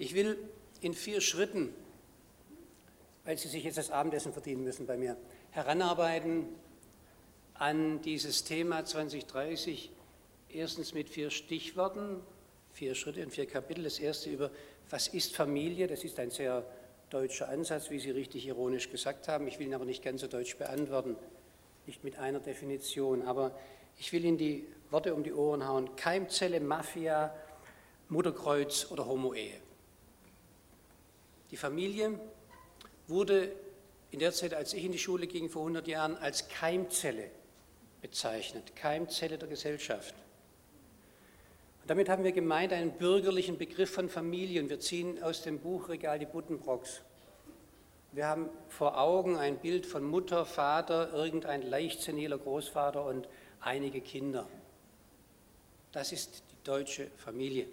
Ich will in 4 Schritten, weil Sie sich jetzt das Abendessen verdienen müssen bei mir, heranarbeiten an dieses Thema 2030, erstens mit 4 Stichworten, 4 Schritte und 4 Kapitel. Das erste über, was ist Familie? Das ist ein sehr deutscher Ansatz, wie Sie richtig ironisch gesagt haben. Ich will ihn aber nicht ganz so deutsch beantworten, nicht mit einer Definition, aber ich will Ihnen die Worte um die Ohren hauen. Keimzelle, Mafia, Mutterkreuz oder Homo-Ehe. Die Familie wurde in der Zeit, als ich in die Schule ging, vor 100 Jahren, als Keimzelle bezeichnet, Keimzelle der Gesellschaft. Und damit haben wir gemeint einen bürgerlichen Begriff von Familie. Und wir ziehen aus dem Buchregal die Buddenbrooks. Wir haben vor Augen ein Bild von Mutter, Vater, irgendein leicht seniler Großvater und einige Kinder. Das ist die deutsche Familie.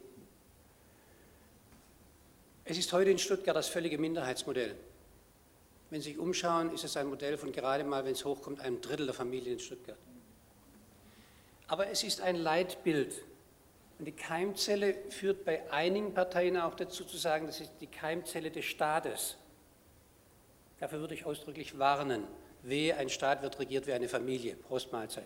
Es ist heute in Stuttgart das völlige Minderheitsmodell. Wenn Sie sich umschauen, ist es ein Modell von gerade mal, wenn es hochkommt, einem Drittel der Familien in Stuttgart. Aber es ist ein Leitbild. Und die Keimzelle führt bei einigen Parteien auch dazu zu sagen, das ist die Keimzelle des Staates. Dafür würde ich ausdrücklich warnen. Wehe, ein Staat wird regiert wie eine Familie. Prost Mahlzeit.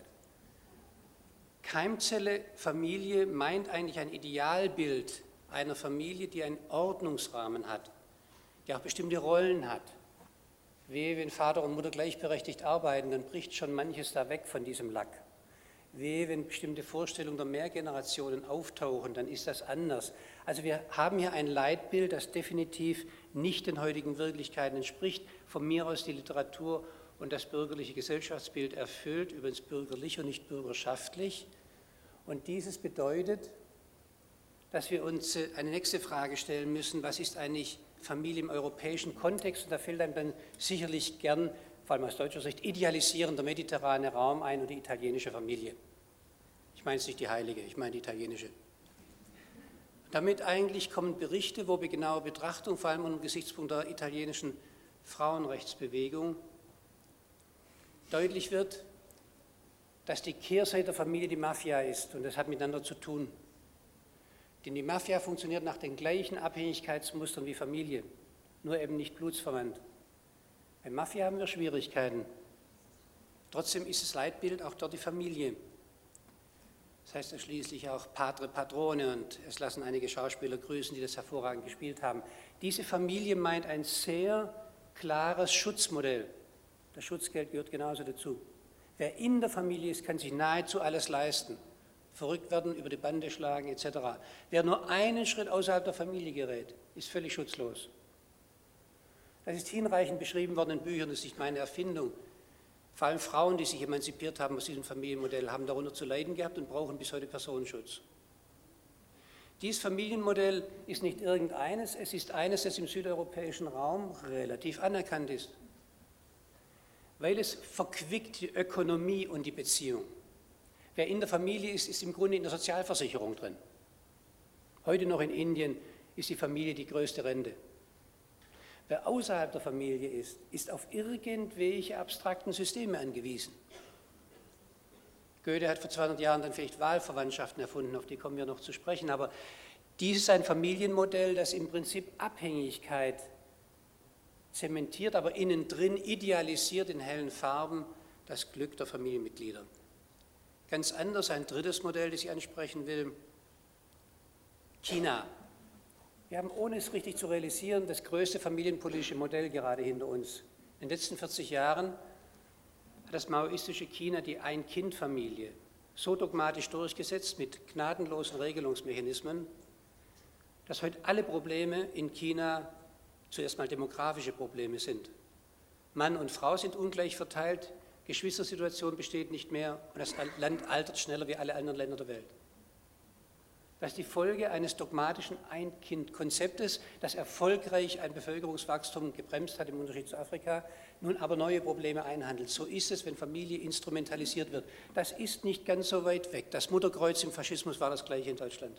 Keimzelle Familie meint eigentlich ein Idealbild einer Familie, die einen Ordnungsrahmen hat, die auch bestimmte Rollen hat. Wehe, wenn Vater und Mutter gleichberechtigt arbeiten, dann bricht schon manches da weg von diesem Lack. Wehe, wenn bestimmte Vorstellungen der Mehrgenerationen auftauchen, dann ist das anders. Also wir haben hier ein Leitbild, das definitiv nicht den heutigen Wirklichkeiten entspricht, von mir aus die Literatur und das bürgerliche Gesellschaftsbild erfüllt, übrigens bürgerlich und nicht bürgerschaftlich. Und dieses bedeutet, dass wir uns eine nächste Frage stellen müssen, was ist eigentlich Familie im europäischen Kontext? Und da fällt einem dann sicherlich gern, vor allem aus deutscher Sicht, idealisierend der mediterrane Raum ein und die italienische Familie. Ich meine jetzt nicht die heilige, ich meine die italienische. Damit eigentlich kommen Berichte, wo bei genauer Betrachtung, vor allem unter dem Gesichtspunkt der italienischen Frauenrechtsbewegung, deutlich wird, dass die Kehrseite der Familie die Mafia ist und das hat miteinander zu tun. Denn die Mafia funktioniert nach den gleichen Abhängigkeitsmustern wie Familie, nur eben nicht blutsverwandt. Bei Mafia haben wir Schwierigkeiten. Trotzdem ist das Leitbild auch dort die Familie. Das heißt ja schließlich auch Padre Padrone und es lassen einige Schauspieler grüßen, die das hervorragend gespielt haben. Diese Familie meint ein sehr klares Schutzmodell. Das Schutzgeld gehört genauso dazu. Wer in der Familie ist, kann sich nahezu alles leisten. Verrückt werden, über die Bande schlagen etc. Wer nur einen Schritt außerhalb der Familie gerät, ist völlig schutzlos. Das ist hinreichend beschrieben worden in Büchern, das ist nicht meine Erfindung. Vor allem Frauen, die sich emanzipiert haben aus diesem Familienmodell, haben darunter zu leiden gehabt und brauchen bis heute Personenschutz. Dieses Familienmodell ist nicht irgendeines, es ist eines, das im südeuropäischen Raum relativ anerkannt ist, weil es verquickt die Ökonomie und die Beziehung. Wer in der Familie ist, ist im Grunde in der Sozialversicherung drin. Heute noch in Indien ist die Familie die größte Rente. Wer außerhalb der Familie ist, ist auf irgendwelche abstrakten Systeme angewiesen. Goethe hat vor 200 Jahren dann vielleicht Wahlverwandtschaften erfunden, auf die kommen wir noch zu sprechen, aber dies ist ein Familienmodell, das im Prinzip Abhängigkeit zementiert, aber innen drin idealisiert in hellen Farben das Glück der Familienmitglieder. Ganz anders ein drittes Modell, das ich ansprechen will, China. Wir haben, ohne es richtig zu realisieren, das größte familienpolitische Modell gerade hinter uns. In den letzten 40 Jahren hat das maoistische China die Ein-Kind-Familie so dogmatisch durchgesetzt mit gnadenlosen Regelungsmechanismen, dass heute alle Probleme in China zuerst mal demografische Probleme sind. Mann und Frau sind ungleich verteilt, Geschwistersituation besteht nicht mehr und das Land altert schneller wie alle anderen Länder der Welt. Das ist die Folge eines dogmatischen Ein-Kind-Konzeptes, das erfolgreich ein Bevölkerungswachstum gebremst hat, im Unterschied zu Afrika, nun aber neue Probleme einhandelt. So ist es, wenn Familie instrumentalisiert wird. Das ist nicht ganz so weit weg. Das Mutterkreuz im Faschismus war das gleiche in Deutschland.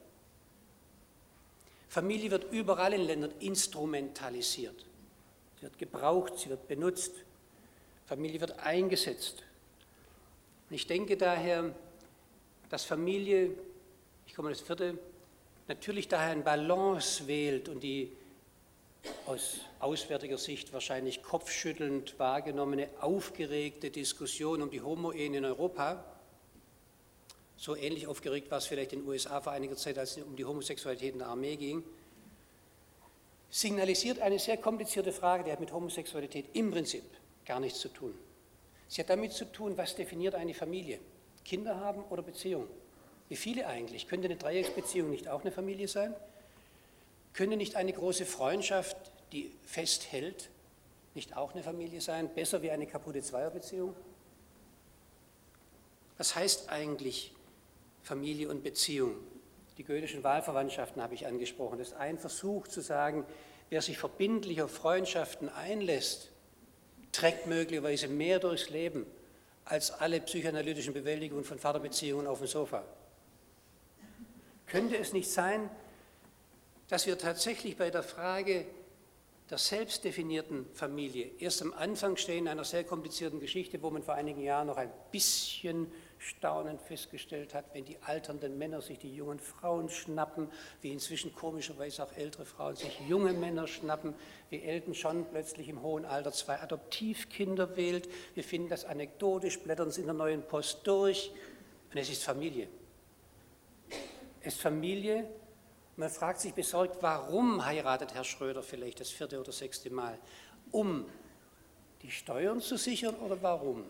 Familie wird überall in Ländern instrumentalisiert. Sie wird gebraucht, sie wird benutzt. Familie wird eingesetzt. Und ich denke daher, dass Familie, ich komme das vierte, natürlich daher eine Balance wählt und die aus auswärtiger Sicht wahrscheinlich kopfschüttelnd wahrgenommene, aufgeregte Diskussion um die Homo-Ehen in Europa, so ähnlich aufgeregt war es vielleicht in den USA vor einiger Zeit, als es um die Homosexualität in der Armee ging, signalisiert eine sehr komplizierte Frage, die hat mit Homosexualität im Prinzip gar nichts zu tun. Sie hat damit zu tun, was definiert eine Familie? Kinder haben oder Beziehung? Wie viele eigentlich? Könnte eine Dreiecksbeziehung nicht auch eine Familie sein? Könnte nicht eine große Freundschaft, die festhält, nicht auch eine Familie sein? Besser wie eine kaputte Zweierbeziehung? Was heißt eigentlich Familie und Beziehung? Die goethischen Wahlverwandtschaften habe ich angesprochen. Das ist ein Versuch zu sagen, wer sich verbindlich auf Freundschaften einlässt, trägt möglicherweise mehr durchs Leben als alle psychoanalytischen Bewältigungen von Vaterbeziehungen auf dem Sofa. Könnte es nicht sein, dass wir tatsächlich bei der Frage der selbstdefinierten Familie erst am Anfang stehen einer sehr komplizierten Geschichte, wo man vor einigen Jahren noch ein bisschen staunend festgestellt hat, wenn die alternden Männer sich die jungen Frauen schnappen, wie inzwischen komischerweise auch ältere Frauen sich junge Männer schnappen, wie Elton John plötzlich im hohen Alter 2 Adoptivkinder wählt. Wir finden das anekdotisch, blättern es in der Neuen Post durch und es ist Familie. Es ist Familie. Man fragt sich besorgt, warum heiratet Herr Schröder vielleicht das 4. oder 6. Mal? Um die Steuern zu sichern oder warum?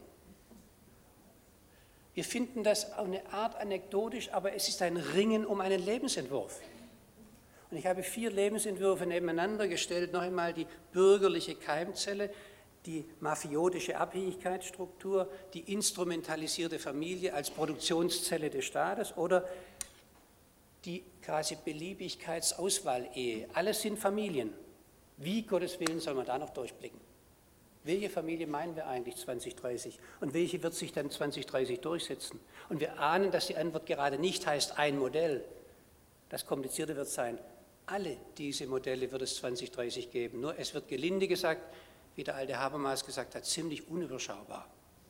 Wir finden das auf eine Art anekdotisch, aber es ist ein Ringen um einen Lebensentwurf. Und ich habe 4 Lebensentwürfe nebeneinander gestellt. Noch einmal die bürgerliche Keimzelle, die mafiotische Abhängigkeitsstruktur, die instrumentalisierte Familie als Produktionszelle des Staates oder die quasi Beliebigkeitsauswahl-Ehe. Alles sind Familien. Wie, Gottes Willen, soll man da noch durchblicken? Welche Familie meinen wir eigentlich 2030 und welche wird sich dann 2030 durchsetzen? Und wir ahnen, dass die Antwort gerade nicht heißt, ein Modell. Das Komplizierte wird sein, alle diese Modelle wird es 2030 geben. Nur es wird gelinde gesagt, wie der alte Habermas gesagt hat, ziemlich unüberschaubar.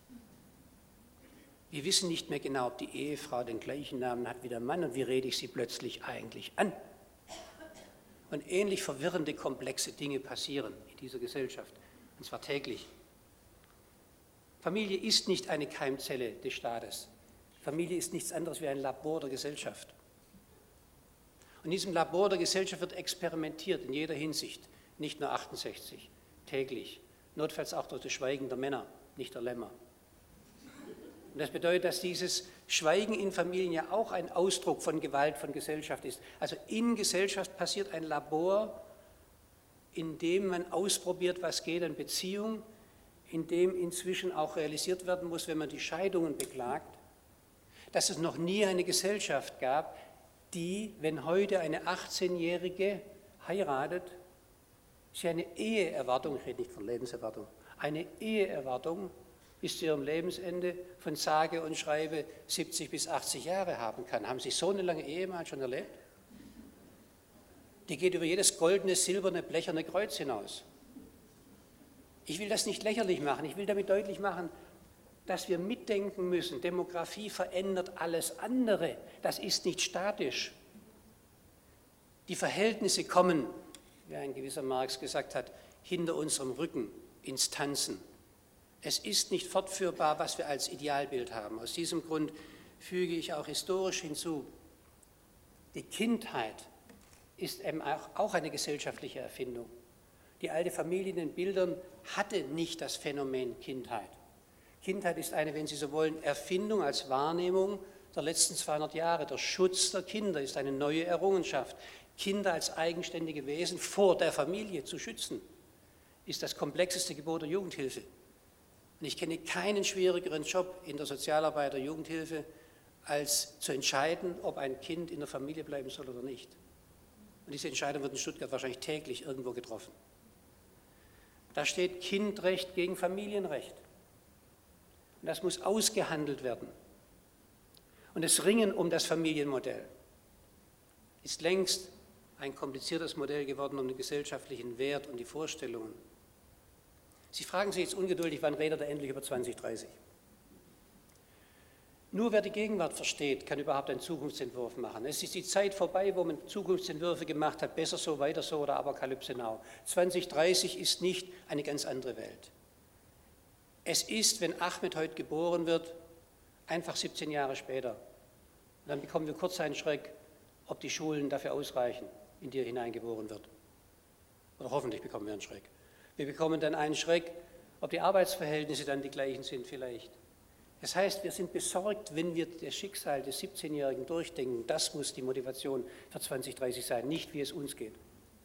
Wir wissen nicht mehr genau, ob die Ehefrau den gleichen Namen hat wie der Mann und wie rede ich sie plötzlich eigentlich an. Und ähnlich verwirrende, komplexe Dinge passieren in dieser Gesellschaft, und zwar täglich. Familie ist nicht eine Keimzelle des Staates. Familie ist nichts anderes wie ein Labor der Gesellschaft. Und in diesem Labor der Gesellschaft wird experimentiert in jeder Hinsicht, nicht nur 68, täglich, notfalls auch durch das Schweigen der Männer, nicht der Lämmer. Und das bedeutet, dass dieses Schweigen in Familien ja auch ein Ausdruck von Gewalt, von Gesellschaft ist. Also in Gesellschaft passiert ein Labor, in dem man ausprobiert, was geht an Beziehung, in dem inzwischen auch realisiert werden muss, wenn man die Scheidungen beklagt, dass es noch nie eine Gesellschaft gab, die, wenn heute eine 18-Jährige heiratet, sie eine Eheerwartung, ich rede nicht von Lebenserwartung, eine Eheerwartung bis zu ihrem Lebensende von sage und schreibe 70 bis 80 Jahre haben kann. Haben Sie so eine lange Ehe mal schon erlebt? Die geht über jedes goldene, silberne, blecherne Kreuz hinaus. Ich will das nicht lächerlich machen, ich will damit deutlich machen, dass wir mitdenken müssen, Demografie verändert alles andere, das ist nicht statisch. Die Verhältnisse kommen, wie ein gewisser Marx gesagt hat, hinter unserem Rücken ins Tanzen. Es ist nicht fortführbar, was wir als Idealbild haben. Aus diesem Grund füge ich auch historisch hinzu, die Kindheit ist eben auch eine gesellschaftliche Erfindung. Die alte Familie in den Bildern hatte nicht das Phänomen Kindheit. Kindheit ist eine, wenn Sie so wollen, Erfindung als Wahrnehmung der letzten 200 Jahre. Der Schutz der Kinder ist eine neue Errungenschaft. Kinder als eigenständige Wesen vor der Familie zu schützen, ist das komplexeste Gebot der Jugendhilfe. Und ich kenne keinen schwierigeren Job in der Sozialarbeit der Jugendhilfe, als zu entscheiden, ob ein Kind in der Familie bleiben soll oder nicht. Und diese Entscheidung wird in Stuttgart wahrscheinlich täglich irgendwo getroffen. Da steht Kindrecht gegen Familienrecht. Und das muss ausgehandelt werden. Und das Ringen um das Familienmodell ist längst ein kompliziertes Modell geworden um den gesellschaftlichen Wert und die Vorstellungen. Sie fragen sich jetzt ungeduldig, wann redet er endlich über 2030? Nur wer die Gegenwart versteht, kann überhaupt einen Zukunftsentwurf machen. Es ist die Zeit vorbei, wo man Zukunftsentwürfe gemacht hat, besser so, weiter so oder Apokalypse now. 2030 ist nicht eine ganz andere Welt. Es ist, wenn Ahmed heute geboren wird, einfach 17 Jahre später. Und dann bekommen wir kurz einen Schreck, ob die Schulen dafür ausreichen, in die er hineingeboren wird. Oder hoffentlich bekommen wir einen Schreck. Wir bekommen dann einen Schreck, ob die Arbeitsverhältnisse dann die gleichen sind vielleicht. Das heißt, wir sind besorgt, wenn wir das Schicksal des 17-Jährigen durchdenken. Das muss die Motivation für 2030 sein, nicht wie es uns geht.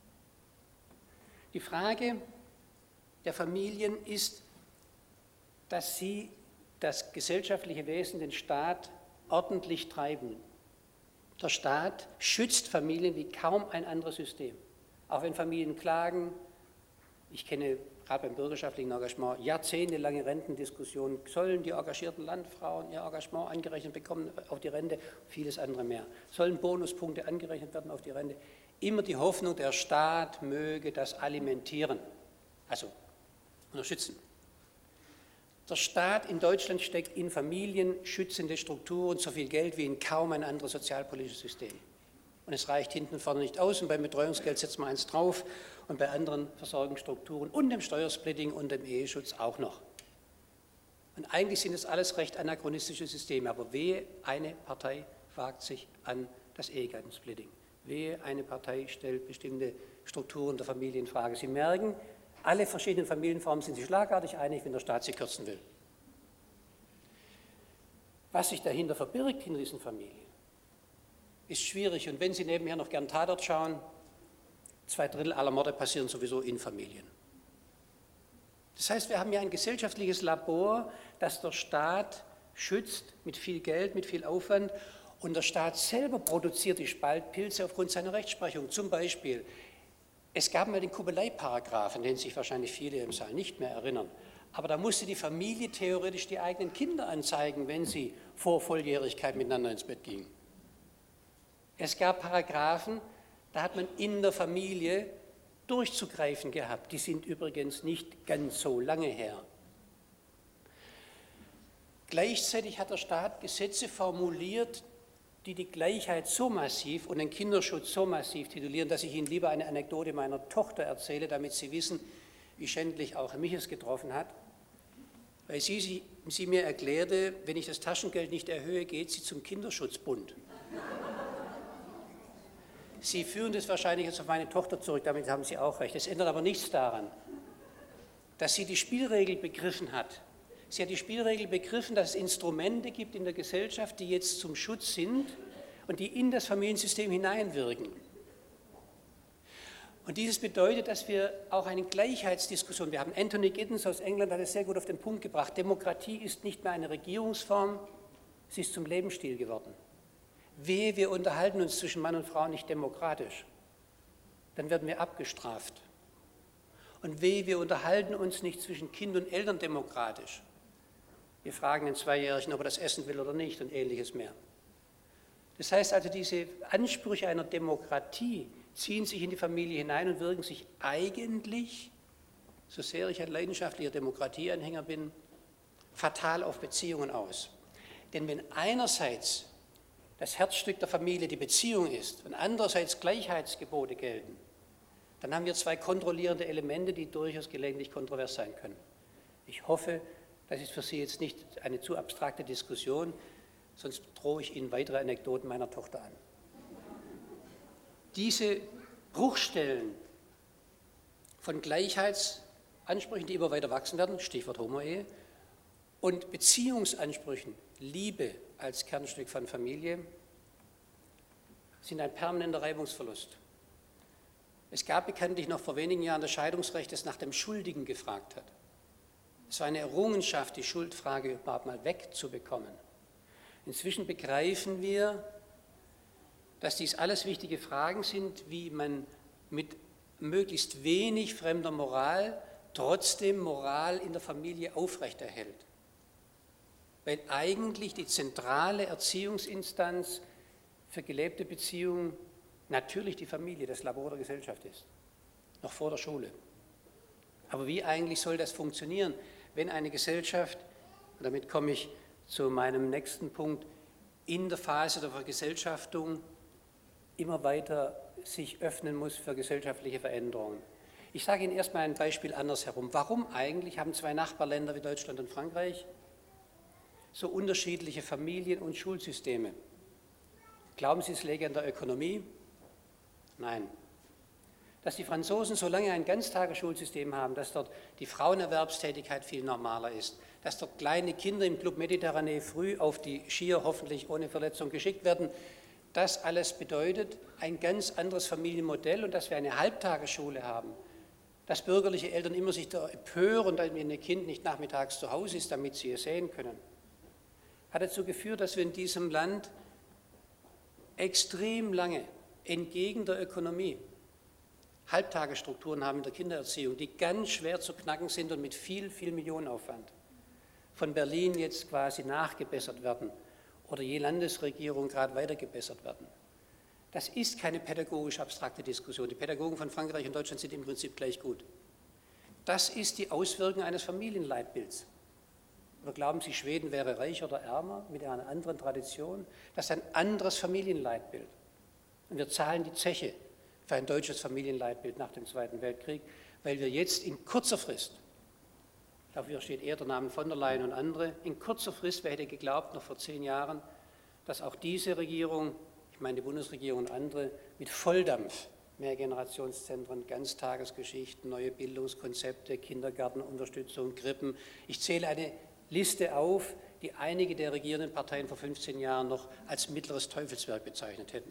Die Frage der Familien ist, dass sie das gesellschaftliche Wesen, den Staat, ordentlich treiben. Der Staat schützt Familien wie kaum ein anderes System. Auch wenn Familien klagen, ich kenne gerade beim bürgerschaftlichen Engagement jahrzehntelange Rentendiskussionen, sollen die engagierten Landfrauen ihr Engagement angerechnet bekommen auf die Rente, vieles andere mehr. Sollen Bonuspunkte angerechnet werden auf die Rente? Immer die Hoffnung, der Staat möge das alimentieren, also unterstützen. Der Staat in Deutschland steckt in familienschützende Strukturen so viel Geld wie in kaum ein anderes sozialpolitisches System. Und es reicht hinten und vorne nicht aus und beim Betreuungsgeld setzt man eins drauf und bei anderen Versorgungsstrukturen und dem Steuersplitting und dem Eheschutz auch noch. Und eigentlich sind es alles recht anachronistische Systeme, aber wehe, eine Partei wagt sich an das Ehegattensplitting. Wehe, eine Partei stellt bestimmte Strukturen der Familie in Frage. Sie merken, alle verschiedenen Familienformen sind sich schlagartig einig, wenn der Staat sie kürzen will. Was sich dahinter verbirgt, hinter diesen Familien, ist schwierig. Und wenn Sie nebenher noch gern Tatort schauen, 2/3 aller Morde passieren sowieso in Familien. Das heißt, wir haben ja ein gesellschaftliches Labor, das der Staat schützt mit viel Geld, mit viel Aufwand. Und der Staat selber produziert die Spaltpilze aufgrund seiner Rechtsprechung. Zum Beispiel, es gab mal den Kubeleieparagraphen, den sich wahrscheinlich viele im Saal nicht mehr erinnern. Aber da musste die Familie theoretisch die eigenen Kinder anzeigen, wenn sie vor Volljährigkeit miteinander ins Bett gingen. Es gab Paragraphen, da hat man in der Familie durchzugreifen gehabt. Die sind übrigens nicht ganz so lange her. Gleichzeitig hat der Staat Gesetze formuliert, die die Gleichheit so massiv und den Kinderschutz so massiv titulieren, dass ich Ihnen lieber eine Anekdote meiner Tochter erzähle, damit Sie wissen, wie schändlich auch mich es getroffen hat. Weil sie mir erklärte, wenn ich das Taschengeld nicht erhöhe, geht sie zum Kinderschutzbund. Sie führen das wahrscheinlich jetzt auf meine Tochter zurück, damit haben Sie auch recht. Es ändert aber nichts daran, dass sie die Spielregel begriffen hat. Sie hat die Spielregel begriffen, dass es Instrumente gibt in der Gesellschaft, die jetzt zum Schutz sind und die in das Familiensystem hineinwirken. Und dieses bedeutet, dass wir auch eine Gleichheitsdiskussion, wir haben Anthony Giddens aus England, hat es sehr gut auf den Punkt gebracht, Demokratie ist nicht mehr eine Regierungsform, sie ist zum Lebensstil geworden. Wehe, wir unterhalten uns zwischen Mann und Frau nicht demokratisch, dann werden wir abgestraft. Und wehe, wir unterhalten uns nicht zwischen Kind und Eltern demokratisch. Wir fragen den Zweijährigen, ob er das essen will oder nicht und Ähnliches mehr. Das heißt also, diese Ansprüche einer Demokratie ziehen sich in die Familie hinein und wirken sich eigentlich, so sehr ich ein leidenschaftlicher Demokratieanhänger bin, fatal auf Beziehungen aus. Denn wenn einerseits das Herzstück der Familie die Beziehung ist und andererseits Gleichheitsgebote gelten, dann haben wir zwei kontrollierende Elemente, die durchaus gelegentlich kontrovers sein können. Ich hoffe, das ist für Sie jetzt nicht eine zu abstrakte Diskussion, sonst drohe ich Ihnen weitere Anekdoten meiner Tochter an. Diese Bruchstellen von Gleichheitsansprüchen, die immer weiter wachsen werden, Stichwort Homo-Ehe, und Beziehungsansprüchen, Liebe als Kernstück von Familie, sind ein permanenter Reibungsverlust. Es gab bekanntlich noch vor wenigen Jahren das Scheidungsrecht, das nach dem Schuldigen gefragt hat. Es war eine Errungenschaft, die Schuldfrage überhaupt mal wegzubekommen. Inzwischen begreifen wir, dass dies alles wichtige Fragen sind, wie man mit möglichst wenig fremder Moral trotzdem Moral in der Familie aufrechterhält. Weil eigentlich die zentrale Erziehungsinstanz für gelebte Beziehungen natürlich die Familie, das Labor der Gesellschaft ist, noch vor der Schule. Aber wie eigentlich soll das funktionieren, wenn eine Gesellschaft, und damit komme ich zu meinem nächsten Punkt, in der Phase der Vergesellschaftung immer weiter sich öffnen muss für gesellschaftliche Veränderungen. Ich sage Ihnen erstmal ein Beispiel andersherum. Warum eigentlich haben zwei Nachbarländer wie Deutschland und Frankreich so unterschiedliche Familien- und Schulsysteme? Glauben Sie, es läge an der Ökonomie? Nein. Dass die Franzosen so lange ein Ganztagesschulsystem haben, dass dort die Frauenerwerbstätigkeit viel normaler ist, dass dort kleine Kinder im Club Mediterranee früh auf die Skier hoffentlich ohne Verletzung geschickt werden, das alles bedeutet ein ganz anderes Familienmodell und dass wir eine Halbtagesschule haben, dass bürgerliche Eltern immer sich da empören, dass ihr Kind nicht nachmittags zu Hause ist, damit sie es sehen können, hat dazu geführt, dass wir in diesem Land extrem lange entgegen der Ökonomie Halbtagesstrukturen haben in der Kindererziehung, die ganz schwer zu knacken sind und mit viel, viel Millionenaufwand von Berlin jetzt quasi nachgebessert werden oder je Landesregierung gerade weiter gebessert werden. Das ist keine pädagogisch abstrakte Diskussion. Die Pädagogen von Frankreich und Deutschland sind im Prinzip gleich gut. Das ist die Auswirkung eines Familienleitbilds. Oder glauben Sie, Schweden wäre reicher oder ärmer mit einer anderen Tradition? Das ist ein anderes Familienleitbild. Und wir zahlen die Zeche für ein deutsches Familienleitbild nach dem Zweiten Weltkrieg, weil wir jetzt in kurzer Frist, dafür steht eher der Name von der Leyen und andere, in kurzer Frist, wer hätte geglaubt, noch vor 10 Jahren, dass auch diese Regierung, ich meine die Bundesregierung und andere, mit Volldampf Mehrgenerationszentren, Ganztagesgeschichten, neue Bildungskonzepte, Kindergartenunterstützung, Krippen. Ich zähle eine Liste auf, die einige der regierenden Parteien vor 15 Jahren noch als mittleres Teufelswerk bezeichnet hätten.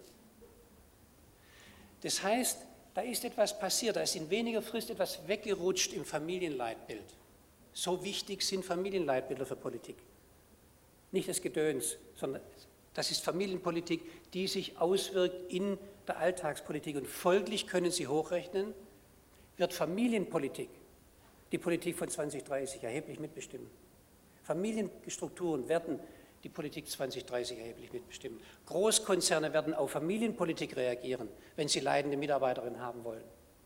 Das heißt, da ist etwas passiert, da ist in weniger Frist etwas weggerutscht im Familienleitbild. So wichtig sind Familienleitbilder für Politik. Nicht das Gedöns, sondern das ist Familienpolitik, die sich auswirkt in der Alltagspolitik. Und folglich können Sie hochrechnen, wird Familienpolitik die Politik von 2030 erheblich mitbestimmen. Familienstrukturen werden die Politik 2030 erheblich mitbestimmen. Großkonzerne werden auf Familienpolitik reagieren, wenn sie leidende Mitarbeiterinnen haben wollen.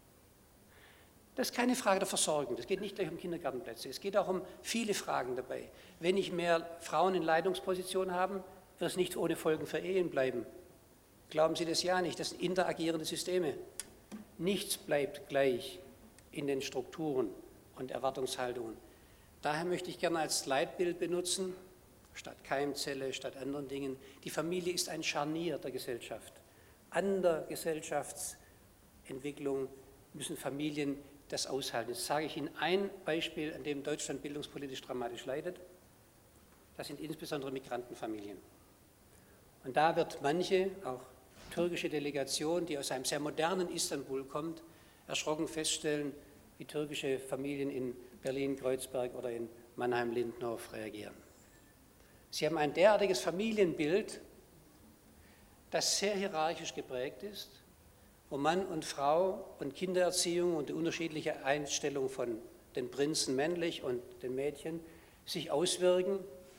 Das ist keine Frage der Versorgung, das geht nicht gleich um Kindergartenplätze, es geht auch um viele Fragen dabei. Wenn ich mehr Frauen in Leitungspositionen habe, wird es nicht ohne Folgen für Ehen bleiben. Glauben Sie das ja nicht, das sind interagierende Systeme. Nichts bleibt gleich in den Strukturen und Erwartungshaltungen. Daher möchte ich gerne als Leitbild benutzen, statt Keimzelle, statt anderen Dingen, die Familie ist ein Scharnier der Gesellschaft. An der Gesellschaftsentwicklung müssen Familien das aushalten. Jetzt sage ich Ihnen ein Beispiel, an dem Deutschland bildungspolitisch dramatisch leidet. Das sind insbesondere Migrantenfamilien. Und da wird manche, auch türkische Delegation, die aus einem sehr modernen Istanbul kommt, erschrocken feststellen, wie türkische Familien in Berlin-Kreuzberg oder in Mannheim-Lindenhof reagieren. Sie haben ein derartiges Familienbild, das sehr hierarchisch geprägt ist, wo Mann und Frau und Kindererziehung und die unterschiedliche Einstellung von den Prinzen männlich und den Mädchen sich auswirken,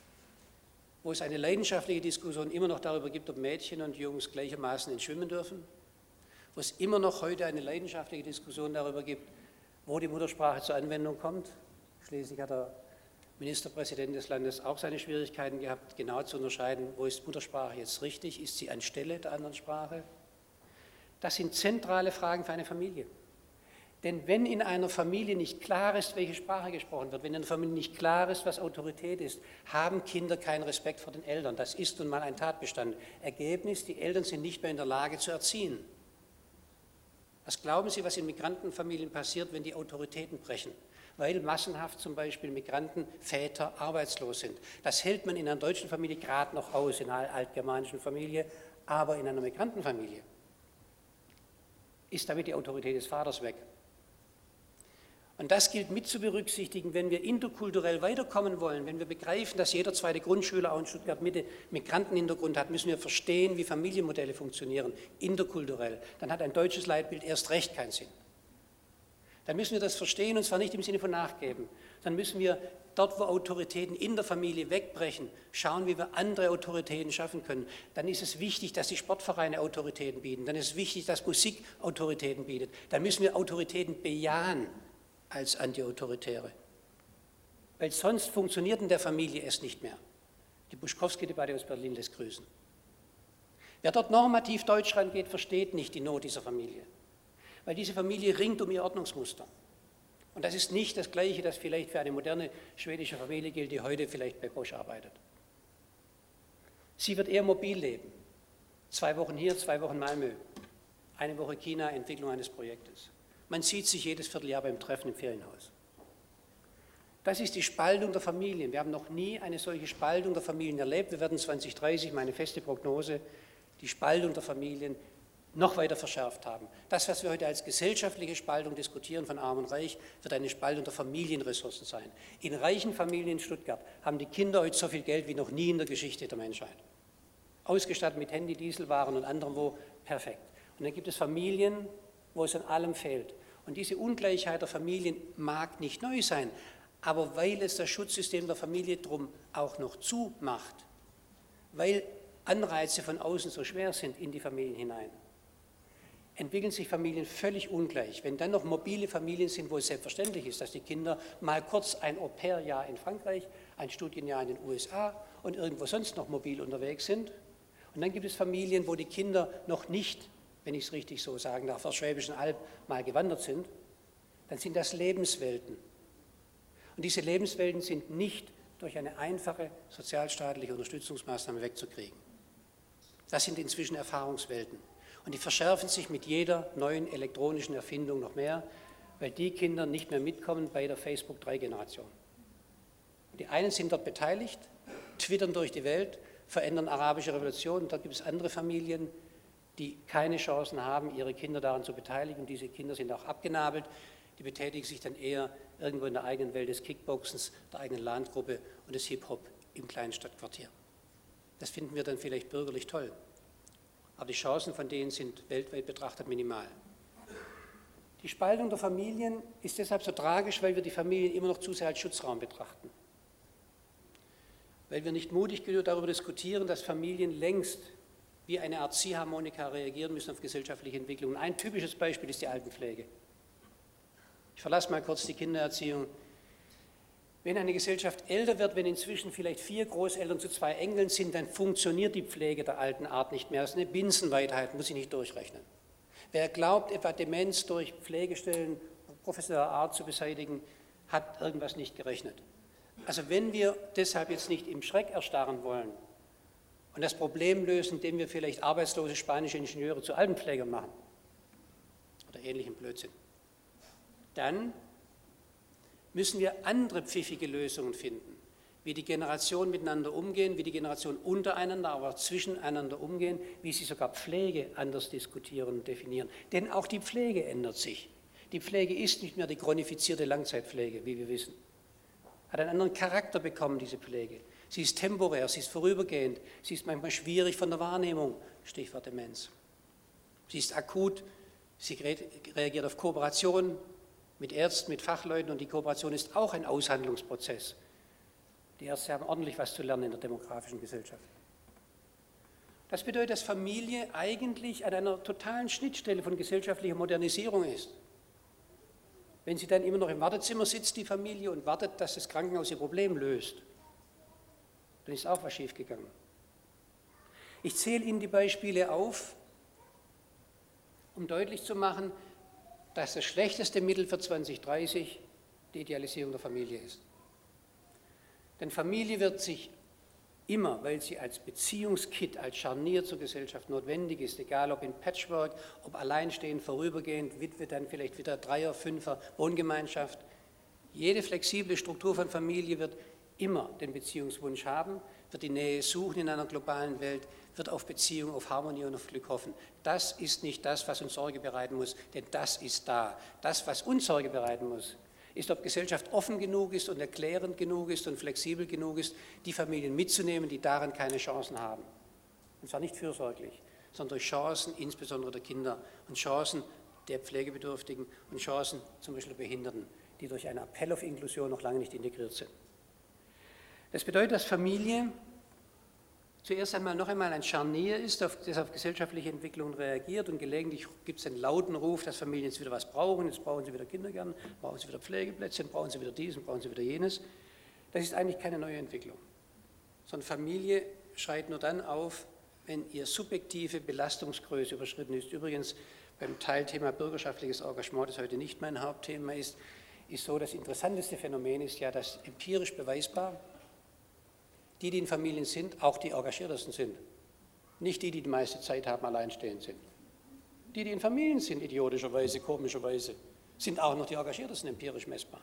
wo es eine leidenschaftliche Diskussion immer noch darüber gibt, ob Mädchen und Jungs gleichermaßen ins Schwimmen dürfen, wo es immer noch heute eine leidenschaftliche Diskussion darüber gibt, wo die Muttersprache zur Anwendung kommt. Schließlich hat der Ministerpräsident des Landes auch seine Schwierigkeiten gehabt, genau zu unterscheiden, wo ist Muttersprache jetzt richtig, ist sie anstelle der anderen Sprache. Das sind zentrale Fragen für eine Familie. Denn wenn in einer Familie nicht klar ist, welche Sprache gesprochen wird, wenn in einer Familie nicht klar ist, was Autorität ist, haben Kinder keinen Respekt vor den Eltern. Das ist nun mal ein Tatbestand. Ergebnis, die Eltern sind nicht mehr in der Lage zu erziehen. Was glauben Sie, was in Migrantenfamilien passiert, wenn die Autoritäten brechen? Weil massenhaft zum Beispiel Migrantenväter arbeitslos sind. Das hält man in einer deutschen Familie gerade noch aus, in einer altgermanischen Familie, aber in einer Migrantenfamilie ist damit die Autorität des Vaters weg. Und das gilt mit zu berücksichtigen, wenn wir interkulturell weiterkommen wollen, wenn wir begreifen, dass jeder zweite Grundschüler auch in Stuttgart-Mitte Migrantenhintergrund hat, müssen wir verstehen, wie Familienmodelle funktionieren, interkulturell. Dann hat ein deutsches Leitbild erst recht keinen Sinn. Dann müssen wir das verstehen, und zwar nicht im Sinne von Nachgeben. Dann müssen wir dort, wo Autoritäten in der Familie wegbrechen, schauen, wie wir andere Autoritäten schaffen können. Dann ist es wichtig, dass die Sportvereine Autoritäten bieten. Dann ist es wichtig, dass Musik Autoritäten bietet. Dann müssen wir Autoritäten bejahen als Antiautoritäre. Weil sonst funktioniert in der Familie es nicht mehr. Die Buschkowski-Debatte aus Berlin lässt grüßen. Wer dort normativ deutsch rangeht, versteht nicht die Not dieser Familie, weil diese Familie ringt um ihr Ordnungsmuster. Und das ist nicht das Gleiche, das vielleicht für eine moderne schwedische Familie gilt, die heute vielleicht bei Bosch arbeitet. Sie wird eher mobil leben. 2 Wochen hier, 2 Wochen Malmö, 1 Woche China, Entwicklung eines Projektes. Man sieht sich jedes Vierteljahr beim Treffen im Ferienhaus. Das ist die Spaltung der Familien. Wir haben noch nie eine solche Spaltung der Familien erlebt. Wir werden 2030, meine feste Prognose, die Spaltung der Familien noch weiter verschärft haben. Das, was wir heute als gesellschaftliche Spaltung diskutieren von Arm und Reich, wird eine Spaltung der Familienressourcen sein. In reichen Familien in Stuttgart haben die Kinder heute so viel Geld wie noch nie in der Geschichte der Menschheit. Ausgestattet mit Handy, Dieselwaren und anderem wo, perfekt. Und dann gibt es Familien, wo es an allem fehlt. Und diese Ungleichheit der Familien mag nicht neu sein, aber weil es das Schutzsystem der Familie drum auch noch zumacht, weil Anreize von außen so schwer sind in die Familien hinein, entwickeln sich Familien völlig ungleich. Wenn dann noch mobile Familien sind, wo es selbstverständlich ist, dass die Kinder mal kurz ein Au-pair-Jahr in Frankreich, ein Studienjahr in den USA und irgendwo sonst noch mobil unterwegs sind. Und dann gibt es Familien, wo die Kinder noch nicht, wenn ich es richtig so sagen darf, auf der Schwäbischen Alb mal gewandert sind, dann sind das Lebenswelten. Und diese Lebenswelten sind nicht durch eine einfache sozialstaatliche Unterstützungsmaßnahme wegzukriegen. Das sind inzwischen Erfahrungswelten. Und die verschärfen sich mit jeder neuen elektronischen Erfindung noch mehr, weil die Kinder nicht mehr mitkommen bei der Facebook-3-Generation. Die einen sind dort beteiligt, twittern durch die Welt, verändern arabische Revolutionen. Da gibt es andere Familien, die keine Chancen haben, ihre Kinder daran zu beteiligen. Diese Kinder sind auch abgenabelt. Die betätigen sich dann eher irgendwo in der eigenen Welt des Kickboxens, der eigenen LAN-Gruppe und des Hip-Hop im kleinen Stadtquartier. Das finden wir dann vielleicht bürgerlich toll. Aber die Chancen von denen sind weltweit betrachtet minimal. Die Spaltung der Familien ist deshalb so tragisch, weil wir die Familien immer noch zu sehr als Schutzraum betrachten. Weil wir nicht mutig genug darüber diskutieren, dass Familien längst wie eine Art Ziehharmonika reagieren müssen auf gesellschaftliche Entwicklungen. Ein typisches Beispiel ist die Altenpflege. Ich verlasse mal kurz die Kindererziehung. Wenn eine Gesellschaft älter wird, wenn inzwischen vielleicht 4 Großeltern zu 2 Enkeln sind, dann funktioniert die Pflege der alten Art nicht mehr. Das ist eine Binsenweisheit, muss ich nicht durchrechnen. Wer glaubt, etwa Demenz durch Pflegestellen professioneller Art zu beseitigen, hat irgendwas nicht gerechnet. Also wenn wir deshalb jetzt nicht im Schreck erstarren wollen und das Problem lösen, indem wir vielleicht arbeitslose spanische Ingenieure zu Altenpflegern machen oder ähnlichen Blödsinn, dann müssen wir andere pfiffige Lösungen finden, wie die Generationen miteinander umgehen, wie die Generationen untereinander, aber auch zwischeneinander umgehen, wie sie sogar Pflege anders diskutieren und definieren. Denn auch die Pflege ändert sich. Die Pflege ist nicht mehr die chronifizierte Langzeitpflege, wie wir wissen. Hat einen anderen Charakter bekommen, diese Pflege. Sie ist temporär, sie ist vorübergehend, sie ist manchmal schwierig von der Wahrnehmung, Stichwort Demenz. Sie ist akut, sie reagiert auf Kooperation mit Ärzten, mit Fachleuten und die Kooperation ist auch ein Aushandlungsprozess. Die Ärzte haben ordentlich was zu lernen in der demografischen Gesellschaft. Das bedeutet, dass Familie eigentlich an einer totalen Schnittstelle von gesellschaftlicher Modernisierung ist. Wenn sie dann immer noch im Wartezimmer sitzt, die Familie, und wartet, dass das Krankenhaus ihr Problem löst, dann ist auch was schiefgegangen. Ich zähle Ihnen die Beispiele auf, um deutlich zu machen, dass das schlechteste Mittel für 2030 die Idealisierung der Familie ist. Denn Familie wird sich immer, weil sie als Beziehungskit, als Scharnier zur Gesellschaft notwendig ist, egal ob in Patchwork, ob alleinstehend, vorübergehend, Witwe, dann vielleicht wieder Dreier-, Fünfer-, Wohngemeinschaft. Jede flexible Struktur von Familie wird immer den Beziehungswunsch haben, wird die Nähe suchen in einer globalen Welt, wird auf Beziehung, auf Harmonie und auf Glück hoffen. Das ist nicht das, was uns Sorge bereiten muss, denn das ist da. Das, was uns Sorge bereiten muss, ist, ob Gesellschaft offen genug ist und erklärend genug ist und flexibel genug ist, die Familien mitzunehmen, die darin keine Chancen haben. Und zwar nicht fürsorglich, sondern durch Chancen, insbesondere der Kinder, und Chancen der Pflegebedürftigen und Chancen zum Beispiel der Behinderten, die durch einen Appell auf Inklusion noch lange nicht integriert sind. Das bedeutet, dass Familie zuerst einmal noch einmal ein Scharnier ist, das auf gesellschaftliche Entwicklungen reagiert, und gelegentlich gibt es einen lauten Ruf, dass Familien jetzt wieder was brauchen, jetzt brauchen sie wieder Kindergärten, brauchen sie wieder Pflegeplätze, brauchen sie wieder dies und brauchen sie wieder jenes. Das ist eigentlich keine neue Entwicklung. sondern Familie schreit nur dann auf, wenn ihre subjektive Belastungsgröße überschritten ist. Übrigens beim Teilthema bürgerschaftliches Engagement, das heute nicht mein Hauptthema ist so, das interessanteste Phänomen ist ja, dass empirisch beweisbar die in Familien sind, auch die engagiertesten sind. Nicht die die meiste Zeit haben, alleinstehend sind. Die in Familien sind, idiotischerweise, komischerweise, sind auch noch die engagiertesten empirisch messbar.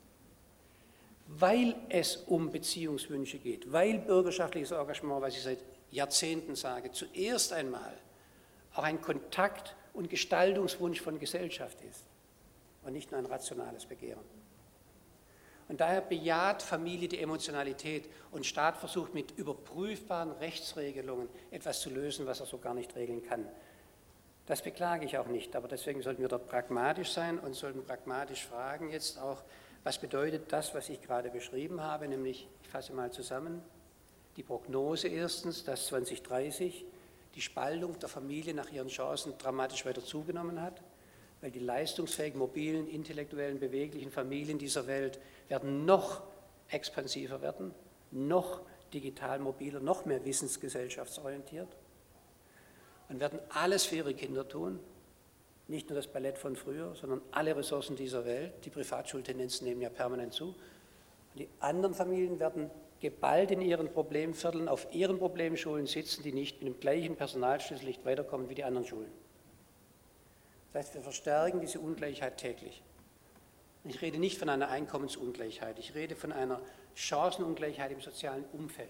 Weil es um Beziehungswünsche geht, weil bürgerschaftliches Engagement, was ich seit Jahrzehnten sage, zuerst einmal auch ein Kontakt- und Gestaltungswunsch von Gesellschaft ist und nicht nur ein rationales Begehren. Und daher bejaht Familie die Emotionalität und Staat versucht mit überprüfbaren Rechtsregelungen etwas zu lösen, was er so gar nicht regeln kann. Das beklage ich auch nicht, aber deswegen sollten wir dort pragmatisch sein und sollten pragmatisch fragen jetzt auch, was bedeutet das, was ich gerade beschrieben habe, nämlich, ich fasse mal zusammen, die Prognose erstens, dass 2030 die Spaltung der Familie nach ihren Chancen dramatisch weiter zugenommen hat, weil die leistungsfähigen, mobilen, intellektuellen, beweglichen Familien dieser Welt werden noch expansiver werden, noch digital mobiler, noch mehr wissensgesellschaftsorientiert und werden alles für ihre Kinder tun, nicht nur das Ballett von früher, sondern alle Ressourcen dieser Welt. Die Privatschultendenzen nehmen ja permanent zu. Und die anderen Familien werden geballt in ihren Problemvierteln auf ihren Problemschulen sitzen, die nicht mit dem gleichen Personalschlüssel nicht weiterkommen wie die anderen Schulen. Das heißt, wir verstärken diese Ungleichheit täglich. Ich rede nicht von einer Einkommensungleichheit, ich rede von einer Chancenungleichheit im sozialen Umfeld.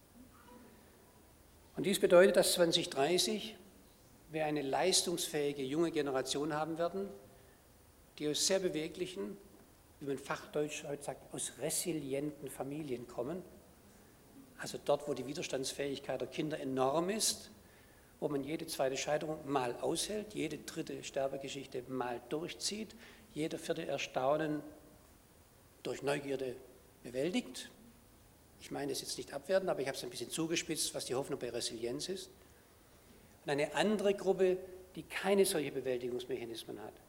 Und dies bedeutet, dass 2030 wir eine leistungsfähige junge Generation haben werden, die aus sehr beweglichen, wie man fachdeutsch heute sagt, aus resilienten Familien kommen. Also dort, wo die Widerstandsfähigkeit der Kinder enorm ist, wo man jede zweite Scheidung mal aushält, jede dritte Sterbegeschichte mal durchzieht, jeder vierte Erstaunen durch Neugierde bewältigt. Ich meine das jetzt nicht abwertend, aber ich habe es ein bisschen zugespitzt, was die Hoffnung bei Resilienz ist. Und eine andere Gruppe, die keine solche Bewältigungsmechanismen hat.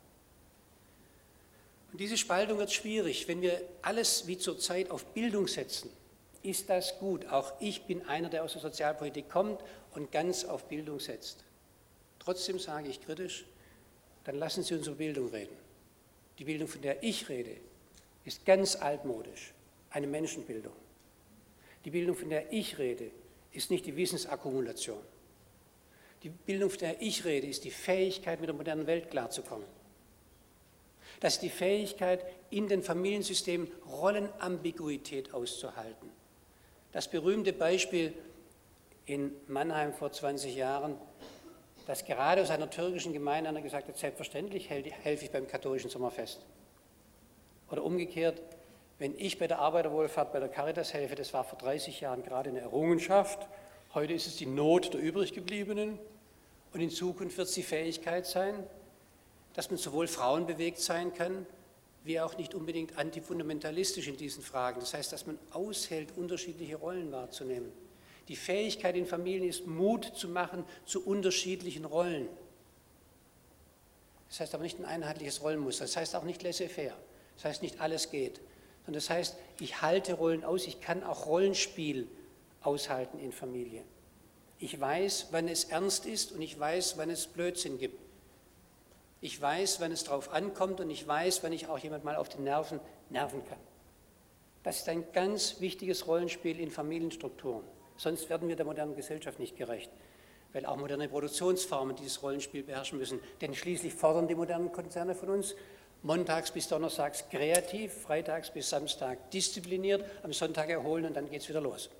Und diese Spaltung wird schwierig. Wenn wir alles wie zurzeit auf Bildung setzen, ist das gut. Auch ich bin einer, der aus der Sozialpolitik kommt und ganz auf Bildung setzt. Trotzdem sage ich kritisch, dann lassen Sie uns über Bildung reden. Die Bildung, von der ich rede, ist ganz altmodisch, eine Menschenbildung. Die Bildung, von der ich rede, ist nicht die Wissensakkumulation. Die Bildung, von der ich rede, ist die Fähigkeit, mit der modernen Welt klarzukommen. Das ist die Fähigkeit, in den Familiensystemen Rollenambiguität auszuhalten. Das berühmte Beispiel in Mannheim vor 20 Jahren, dass gerade aus einer türkischen Gemeinde einer gesagt hat, selbstverständlich helfe ich beim katholischen Sommerfest. Oder umgekehrt, wenn ich bei der Arbeiterwohlfahrt, bei der Caritas helfe, das war vor 30 Jahren gerade eine Errungenschaft, heute ist es die Not der Übriggebliebenen und in Zukunft wird es die Fähigkeit sein, dass man sowohl frauenbewegt sein kann, wie auch nicht unbedingt antifundamentalistisch in diesen Fragen. Das heißt, dass man aushält, unterschiedliche Rollen wahrzunehmen. Die Fähigkeit in Familien ist, Mut zu machen zu unterschiedlichen Rollen. Das heißt aber nicht ein einheitliches Rollenmuster, das heißt auch nicht laissez-faire, das heißt nicht alles geht, sondern das heißt, ich halte Rollen aus, ich kann auch Rollenspiel aushalten in Familie. Ich weiß, wann es ernst ist und ich weiß, wann es Blödsinn gibt. Ich weiß, wann es drauf ankommt und ich weiß, wann ich auch jemand mal auf den Nerven nerven kann. Das ist ein ganz wichtiges Rollenspiel in Familienstrukturen. Sonst werden wir der modernen Gesellschaft nicht gerecht, weil auch moderne Produktionsformen dieses Rollenspiel beherrschen müssen. Denn schließlich fordern die modernen Konzerne von uns, montags bis donnerstags kreativ, freitags bis Samstag diszipliniert, am Sonntag erholen und dann geht es wieder los.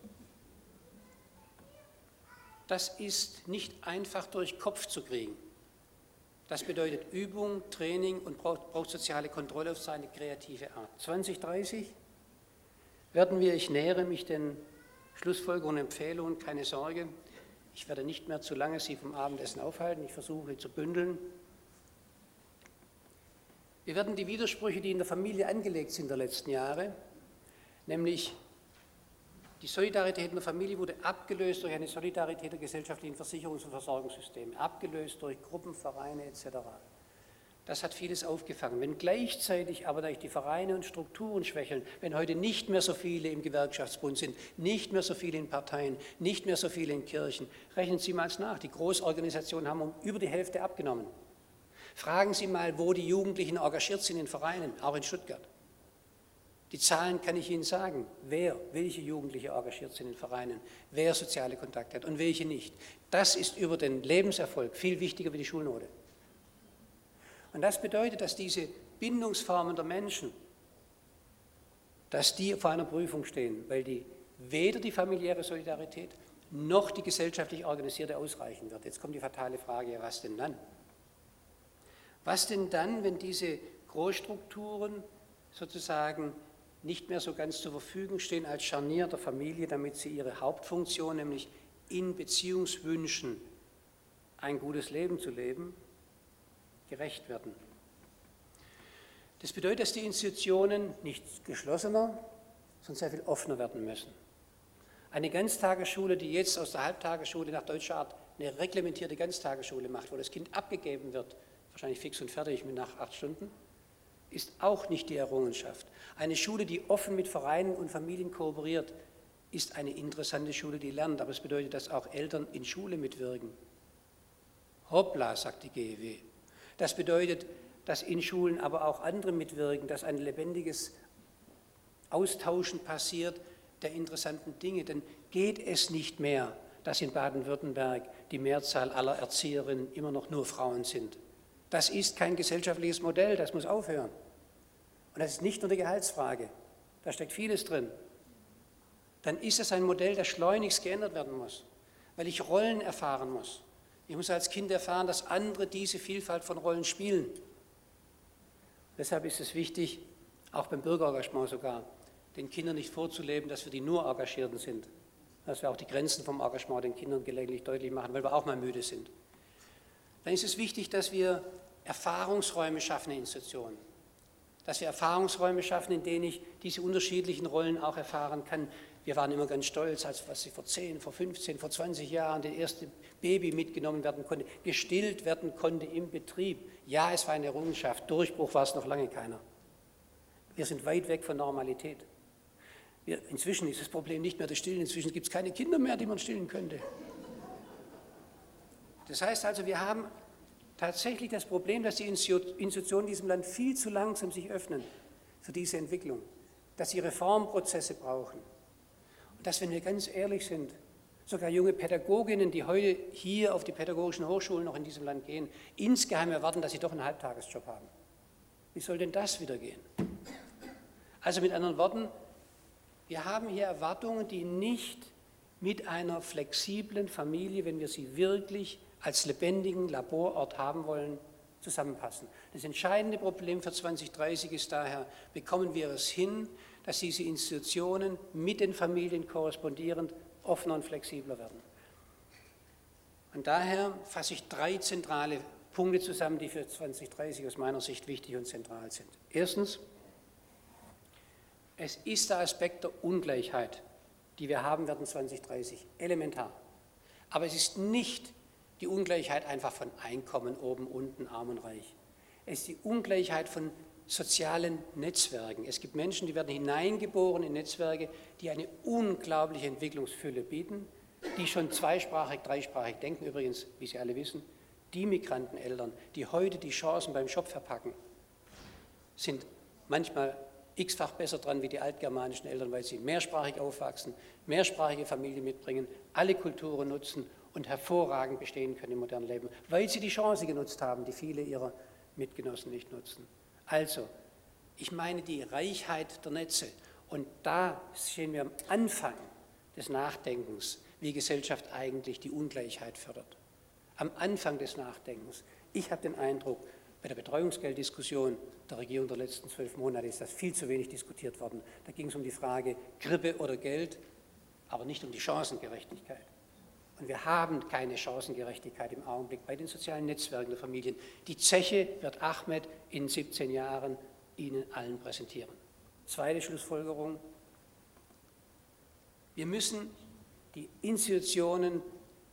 Das ist nicht einfach durch Kopf zu kriegen. Das bedeutet Übung, Training und braucht soziale Kontrolle auf seine kreative Art. 2030 werden wir, ich nähere mich den Schlussfolgerungen und Empfehlungen, keine Sorge, ich werde nicht mehr zu lange Sie vom Abendessen aufhalten, ich versuche zu bündeln. Wir werden die Widersprüche, die in der Familie angelegt sind der letzten Jahre, nämlich die Solidarität in der Familie wurde abgelöst durch eine Solidarität der gesellschaftlichen Versicherungs- und Versorgungssysteme, abgelöst durch Gruppen, Vereine etc. Das hat vieles aufgefangen. Wenn gleichzeitig aber durch die Vereine und Strukturen schwächeln, wenn heute nicht mehr so viele im Gewerkschaftsbund sind, nicht mehr so viele in Parteien, nicht mehr so viele in Kirchen, rechnen Sie mal nach, die Großorganisationen haben um über die Hälfte abgenommen. Fragen Sie mal, wo die Jugendlichen engagiert sind in Vereinen, auch in Stuttgart. Die Zahlen kann ich Ihnen sagen, welche Jugendliche engagiert sind in Vereinen, wer soziale Kontakte hat und welche nicht. Das ist über den Lebenserfolg viel wichtiger wie die Schulnote. Und das bedeutet, dass diese Bindungsformen der Menschen, dass die vor einer Prüfung stehen, weil die weder die familiäre Solidarität noch die gesellschaftlich organisierte ausreichen wird. Jetzt kommt die fatale Frage, ja, was denn dann? Was denn dann, wenn diese Großstrukturen sozusagen nicht mehr so ganz zur Verfügung stehen als Scharnier der Familie, damit sie ihre Hauptfunktion, nämlich in Beziehungswünschen ein gutes Leben zu leben, gerecht werden. Das bedeutet, dass die Institutionen nicht geschlossener, sondern sehr viel offener werden müssen. Eine Ganztagesschule, die jetzt aus der Halbtagesschule nach deutscher Art eine reglementierte Ganztagesschule macht, wo das Kind abgegeben wird, wahrscheinlich fix und fertig nach 8 Stunden, ist auch nicht die Errungenschaft. Eine Schule, die offen mit Vereinen und Familien kooperiert, ist eine interessante Schule, die lernt, aber es bedeutet, dass auch Eltern in Schule mitwirken. Hoppla, sagt die GEW. Das bedeutet, dass in Schulen aber auch andere mitwirken, dass ein lebendiges Austauschen passiert der interessanten Dinge. Denn geht es nicht mehr, dass in Baden-Württemberg die Mehrzahl aller Erzieherinnen immer noch nur Frauen sind. Das ist kein gesellschaftliches Modell, das muss aufhören. Und das ist nicht nur die Gehaltsfrage, da steckt vieles drin. Dann ist es ein Modell, das schleunigst geändert werden muss, weil ich Rollen erfahren muss. Ich muss als Kind erfahren, dass andere diese Vielfalt von Rollen spielen. Deshalb ist es wichtig, auch beim Bürgerengagement sogar, den Kindern nicht vorzuleben, dass wir die nur Engagierten sind. Dass wir auch die Grenzen vom Engagement den Kindern gelegentlich deutlich machen, weil wir auch mal müde sind. Dann ist es wichtig, dass wir Erfahrungsräume schaffen in Institutionen. Dass wir Erfahrungsräume schaffen, in denen ich diese unterschiedlichen Rollen auch erfahren kann. Wir waren immer ganz stolz, als was sie vor 10, vor 15, vor 20 Jahren das erste Baby mitgenommen werden konnte, gestillt werden konnte im Betrieb. Ja, es war eine Errungenschaft, Durchbruch war es noch lange keiner. Wir sind weit weg von Normalität. Inzwischen ist das Problem nicht mehr das Stillen, inzwischen gibt es keine Kinder mehr, die man stillen könnte. Das heißt also, wir haben tatsächlich das Problem, dass die Institutionen in diesem Land viel zu langsam sich öffnen für diese Entwicklung, dass sie Reformprozesse brauchen. Und dass, wenn wir ganz ehrlich sind, sogar junge Pädagoginnen, die heute hier auf die pädagogischen Hochschulen noch in diesem Land gehen, insgeheim erwarten, dass sie doch einen Halbtagesjob haben. Wie soll denn das wieder gehen? Also mit anderen Worten, wir haben hier Erwartungen, die nicht mit einer flexiblen Familie, wenn wir sie wirklich als lebendigen Laborort haben wollen, zusammenpassen. Das entscheidende Problem für 2030 ist daher, bekommen wir es hin, dass diese Institutionen mit den Familien korrespondierend offener und flexibler werden. Und daher fasse ich 3 zentrale Punkte zusammen, die für 2030 aus meiner Sicht wichtig und zentral sind. Erstens, es ist der Aspekt der Ungleichheit, die wir haben werden 2030, elementar. Aber es ist nicht die Ungleichheit einfach von Einkommen, oben, unten, arm und reich. Es ist die Ungleichheit von sozialen Netzwerken. Es gibt Menschen, die werden hineingeboren in Netzwerke, die eine unglaubliche Entwicklungsfülle bieten, die schon zweisprachig, dreisprachig denken. Übrigens, wie Sie alle wissen, die Migranteneltern, die heute die Chancen beim Job verpacken, sind manchmal x-fach besser dran wie die altgermanischen Eltern, weil sie mehrsprachig aufwachsen, mehrsprachige Familie mitbringen, alle Kulturen nutzen und hervorragend bestehen können im modernen Leben, weil sie die Chance genutzt haben, die viele ihrer Mitgenossen nicht nutzen. Also, ich meine die Reichheit der Netze und da stehen wir am Anfang des Nachdenkens, wie Gesellschaft eigentlich die Ungleichheit fördert. Am Anfang des Nachdenkens. Ich habe den Eindruck, bei der Betreuungsgelddiskussion der Regierung der letzten 12 Monate ist das viel zu wenig diskutiert worden. Da ging es um die Frage Krippe oder Geld, aber nicht um die Chancengerechtigkeit. Und wir haben keine Chancengerechtigkeit im Augenblick bei den sozialen Netzwerken der Familien. Die Zeche wird Ahmed in 17 Jahren Ihnen allen präsentieren. Zweite Schlussfolgerung. Wir müssen die Institutionen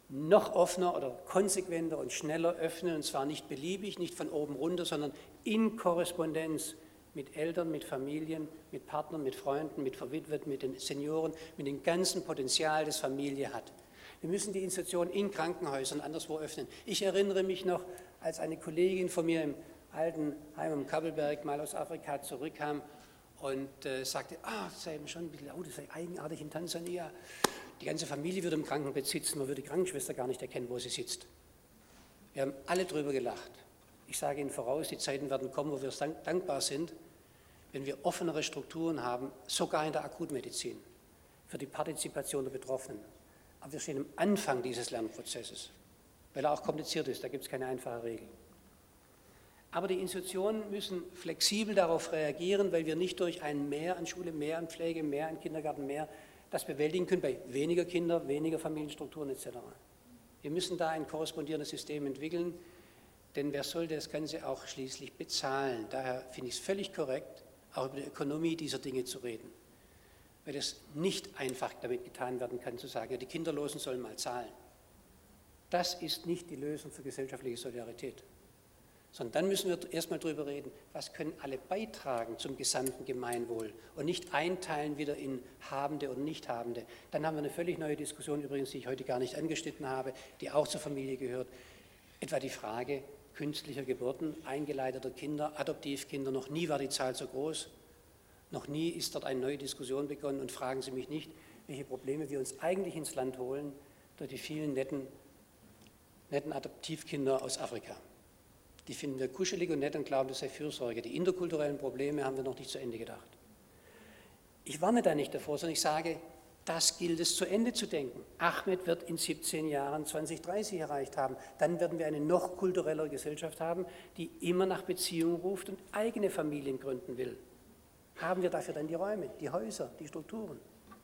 noch offener oder konsequenter und schneller öffnen, und zwar nicht beliebig, nicht von oben runter, sondern in Korrespondenz mit Eltern, mit Familien, mit Partnern, mit Freunden, mit Verwitweten, mit den Senioren, mit dem ganzen Potenzial, das Familie hat. Wir müssen die Institutionen in Krankenhäusern anderswo öffnen. Ich erinnere mich noch, als eine Kollegin von mir im alten Heim am Kappelberg mal aus Afrika zurückkam und sagte, es sei eben schon ein bisschen laut, es sei eigenartig in Tansania. Die ganze Familie würde im Krankenbett sitzen, man würde die Krankenschwester gar nicht erkennen, wo sie sitzt. Wir haben alle drüber gelacht. Ich sage Ihnen voraus, die Zeiten werden kommen, wo wir dankbar sind, wenn wir offenere Strukturen haben, sogar in der Akutmedizin, für die Partizipation der Betroffenen. Aber wir stehen am Anfang dieses Lernprozesses, weil er auch kompliziert ist, da gibt es keine einfache Regel. Aber die Institutionen müssen flexibel darauf reagieren, weil wir nicht durch ein Mehr an Schule, mehr an Pflege, mehr an Kindergarten, mehr das bewältigen können bei weniger Kinder, weniger Familienstrukturen etc. Wir müssen da ein korrespondierendes System entwickeln, denn wer soll das Ganze auch schließlich bezahlen? Daher finde ich es völlig korrekt, auch über die Ökonomie dieser Dinge zu reden, weil es nicht einfach damit getan werden kann, zu sagen, ja, die Kinderlosen sollen mal zahlen. Das ist nicht die Lösung für gesellschaftliche Solidarität. Sondern dann müssen wir erstmal darüber reden, was können alle beitragen zum gesamten Gemeinwohl und nicht einteilen wieder in Habende und Nichthabende. Dann haben wir eine völlig neue Diskussion, übrigens, die ich heute gar nicht angeschnitten habe, die auch zur Familie gehört. Etwa die Frage künstlicher Geburten, eingeleiteter Kinder, Adoptivkinder. Noch nie war die Zahl so groß, noch nie ist dort eine neue Diskussion begonnen und fragen Sie mich nicht, welche Probleme wir uns eigentlich ins Land holen durch die vielen netten Adoptivkinder aus Afrika. Die finden wir kuschelig und nett und glauben, das sei Fürsorge. Die interkulturellen Probleme haben wir noch nicht zu Ende gedacht. Ich warne da nicht davor, sondern ich sage, das gilt es zu Ende zu denken. Ahmed wird in 17 Jahren 2030 erreicht haben. Dann werden wir eine noch kulturellere Gesellschaft haben, die immer nach Beziehung ruft und eigene Familien gründen will. Haben wir dafür dann die Räume, die Häuser, die Strukturen?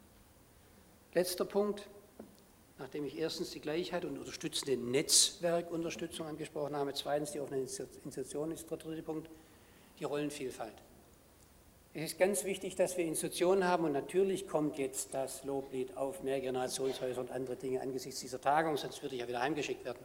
Letzter Punkt. Nachdem ich erstens die Gleichheit und unterstützende Netzwerkunterstützung angesprochen habe, zweitens die offenen Institutionen ist der dritte Punkt, die Rollenvielfalt. Es ist ganz wichtig, dass wir Institutionen haben und natürlich kommt jetzt das Loblied auf Mehrgenerationshäuser und andere Dinge angesichts dieser Tagung, sonst würde ich ja wieder heimgeschickt werden.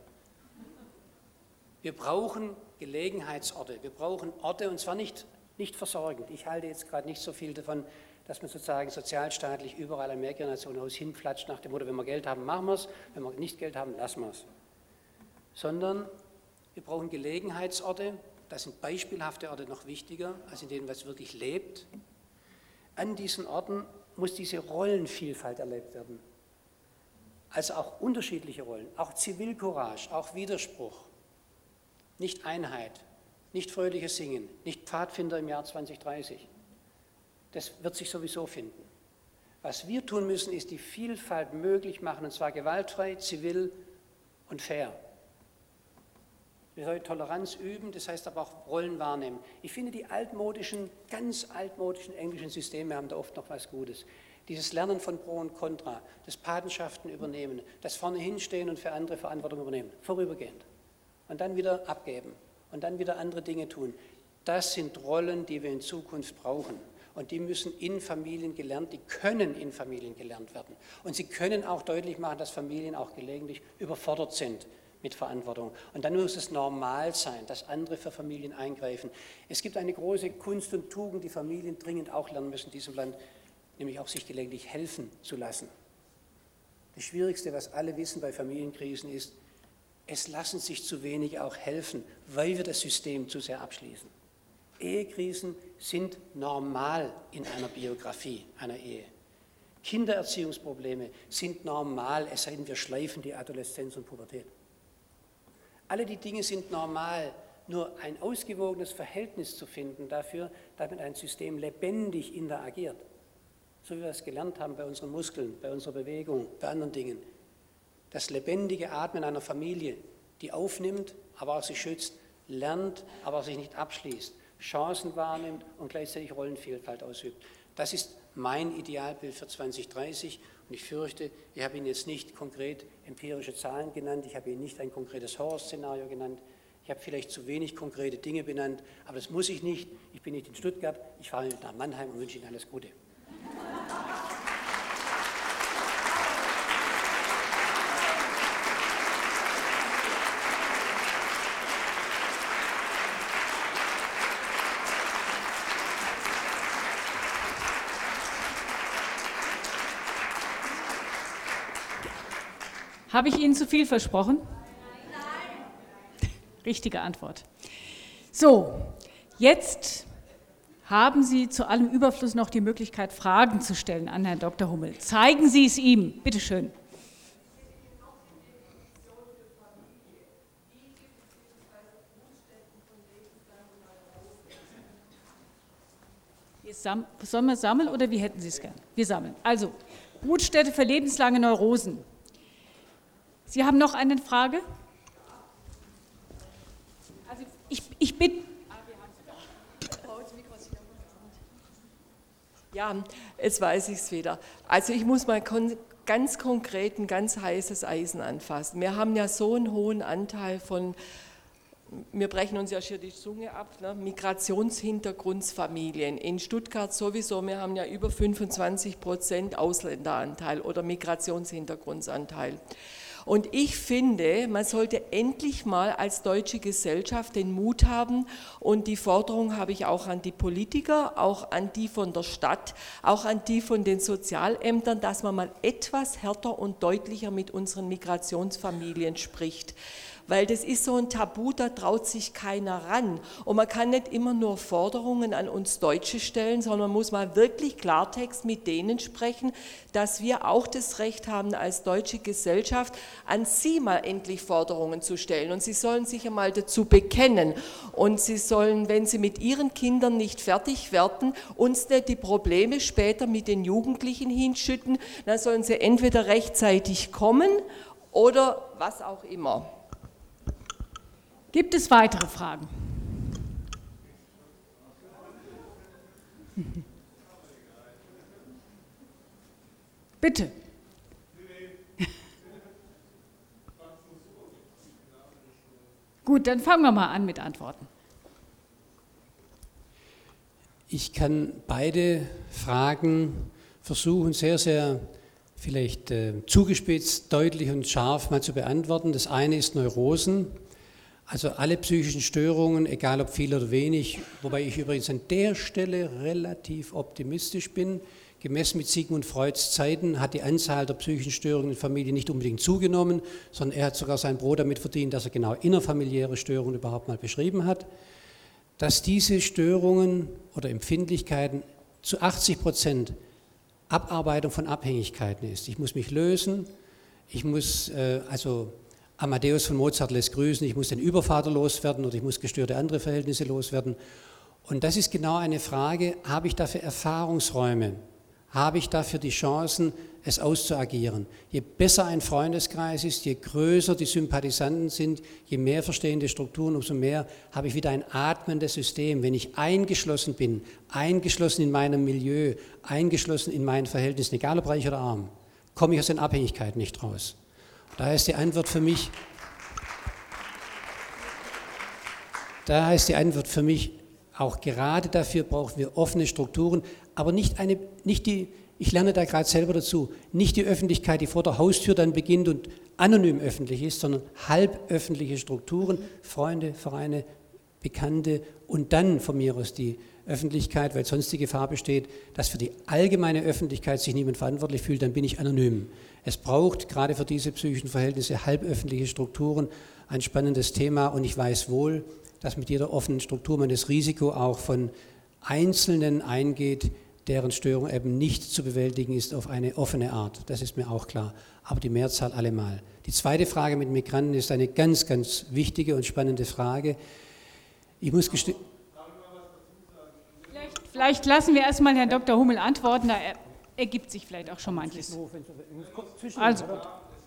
Wir brauchen Gelegenheitsorte, wir brauchen Orte und zwar nicht versorgend. Ich halte jetzt gerade nicht so viel davon, dass man sozusagen sozialstaatlich überall ein Mehrgenerationenhaus hinflatscht nach dem Motto, wenn wir Geld haben, machen wir es, wenn wir nicht Geld haben, lassen wir es. Sondern wir brauchen Gelegenheitsorte, da sind beispielhafte Orte noch wichtiger, als in denen was wirklich lebt. An diesen Orten muss diese Rollenvielfalt erlebt werden. Also auch unterschiedliche Rollen, auch Zivilcourage, auch Widerspruch, nicht Einheit, nicht fröhliches Singen, nicht Pfadfinder im Jahr 2030. Das wird sich sowieso finden. Was wir tun müssen, ist die Vielfalt möglich machen, und zwar gewaltfrei, zivil und fair. Wir sollen Toleranz üben, das heißt aber auch Rollen wahrnehmen. Ich finde, die ganz altmodischen englischen Systeme haben da oft noch was Gutes. Dieses Lernen von Pro und Contra, das Patenschaften übernehmen, das vorne hinstehen und für andere Verantwortung übernehmen, vorübergehend. Und dann wieder abgeben und dann wieder andere Dinge tun. Das sind Rollen, die wir in Zukunft brauchen. Und die müssen in Familien gelernt, die können in Familien gelernt werden. Und sie können auch deutlich machen, dass Familien auch gelegentlich überfordert sind mit Verantwortung. Und dann muss es normal sein, dass andere für Familien eingreifen. Es gibt eine große Kunst und Tugend, die Familien dringend auch lernen müssen in diesem Land, nämlich auch sich gelegentlich helfen zu lassen. Das Schwierigste, was alle wissen bei Familienkrisen, ist, es lassen sich zu wenig auch helfen, weil wir das System zu sehr abschließen. Ehekrisen sind normal in einer Biografie einer Ehe. Kindererziehungsprobleme sind normal, es sei denn, wir schleifen die Adoleszenz und Pubertät. Alle die Dinge sind normal, nur ein ausgewogenes Verhältnis zu finden dafür, damit ein System lebendig interagiert. So wie wir es gelernt haben bei unseren Muskeln, bei unserer Bewegung, bei anderen Dingen. Das lebendige Atmen einer Familie, die aufnimmt, aber auch sich schützt, lernt, aber sich nicht abschließt, Chancen wahrnimmt und gleichzeitig Rollenvielfalt ausübt. Das ist mein Idealbild für 2030 und ich fürchte, ich habe Ihnen jetzt nicht konkret empirische Zahlen genannt, ich habe Ihnen nicht ein konkretes Horrorszenario genannt, ich habe vielleicht zu wenig konkrete Dinge benannt, aber das muss ich nicht. Ich bin nicht in Stuttgart, ich fahre nach Mannheim und wünsche Ihnen alles Gute. Habe ich Ihnen zu viel versprochen? Nein. Richtige Antwort. So, jetzt haben Sie zu allem Überfluss noch die Möglichkeit, Fragen zu stellen an Herrn Dr. Hummel. Zeigen Sie es ihm, bitte schön. Sollen wir sammeln oder wie hätten Sie es gern? Wir sammeln. Also, Brutstätte für lebenslange Neurosen. Sie haben noch eine Frage? Also ich bitte. Ja, jetzt weiß ich es wieder. Also ich muss mal ganz konkret ein ganz heißes Eisen anfassen. Wir haben ja so einen hohen Anteil von, wir brechen uns ja hier die Zunge ab, ne? Migrationshintergrundfamilien. In Stuttgart sowieso, wir haben ja über 25% Ausländeranteil oder Migrationshintergrundsanteil. Und ich finde, man sollte endlich mal als deutsche Gesellschaft den Mut haben, und die Forderung habe ich auch an die Politiker, auch an die von der Stadt, auch an die von den Sozialämtern, dass man mal etwas härter und deutlicher mit unseren Migrationsfamilien spricht. Weil das ist so ein Tabu, da traut sich keiner ran. Und man kann nicht immer nur Forderungen an uns Deutsche stellen, sondern man muss mal wirklich Klartext mit denen sprechen, dass wir auch das Recht haben, als deutsche Gesellschaft an sie mal endlich Forderungen zu stellen. Und sie sollen sich einmal dazu bekennen. Und sie sollen, wenn sie mit ihren Kindern nicht fertig werden, uns nicht die Probleme später mit den Jugendlichen hinschütten. Dann sollen sie entweder rechtzeitig kommen oder was auch immer. Gibt es weitere Fragen? Bitte. Gut, dann fangen wir mal an mit Antworten. Ich kann beide Fragen versuchen, sehr, sehr vielleicht zugespitzt, deutlich und scharf mal zu beantworten. Das eine ist Neurosen. Also alle psychischen Störungen, egal ob viel oder wenig, wobei ich übrigens an der Stelle relativ optimistisch bin. Gemessen mit Sigmund Freuds Zeiten hat die Anzahl der psychischen Störungen in der Familie nicht unbedingt zugenommen, sondern er hat sogar sein Brot damit verdient, dass er genau innerfamiliäre Störungen überhaupt mal beschrieben hat. Dass diese Störungen oder Empfindlichkeiten zu 80% Abarbeitung von Abhängigkeiten ist. Ich muss mich lösen, ich muss Amadeus von Mozart lässt grüßen, ich muss den Übervater loswerden oder ich muss gestörte andere Verhältnisse loswerden. Und das ist genau eine Frage, habe ich dafür Erfahrungsräume? Habe ich dafür die Chancen, es auszuagieren? Je besser ein Freundeskreis ist, je größer die Sympathisanten sind, je mehr verstehende Strukturen, umso mehr habe ich wieder ein atmendes System. Wenn ich eingeschlossen bin, eingeschlossen in meinem Milieu, eingeschlossen in meinen Verhältnissen, egal ob reich oder arm, komme ich aus den Abhängigkeiten nicht raus. Daher ist die Antwort für mich, auch gerade dafür brauchen wir offene Strukturen, aber nicht die, ich lerne da gerade selber dazu, nicht die Öffentlichkeit, die vor der Haustür dann beginnt und anonym öffentlich ist, sondern halböffentliche Strukturen, Freunde, Vereine, Bekannte und dann von mir aus die Öffentlichkeit, weil sonst die Gefahr besteht, dass für die allgemeine Öffentlichkeit sich niemand verantwortlich fühlt, dann bin ich anonym. Es braucht gerade für diese psychischen Verhältnisse halböffentliche Strukturen, ein spannendes Thema, und ich weiß wohl, dass mit jeder offenen Struktur man das Risiko auch von Einzelnen eingeht, deren Störung eben nicht zu bewältigen ist auf eine offene Art. Das ist mir auch klar, aber die Mehrzahl allemal. Die zweite Frage mit Migranten ist eine ganz, ganz wichtige und spannende Frage. Ich muss gestehen, Vielleicht lassen wir erstmal Herrn Dr. Hummel antworten, da ergibt sich vielleicht auch schon manches. Also gut.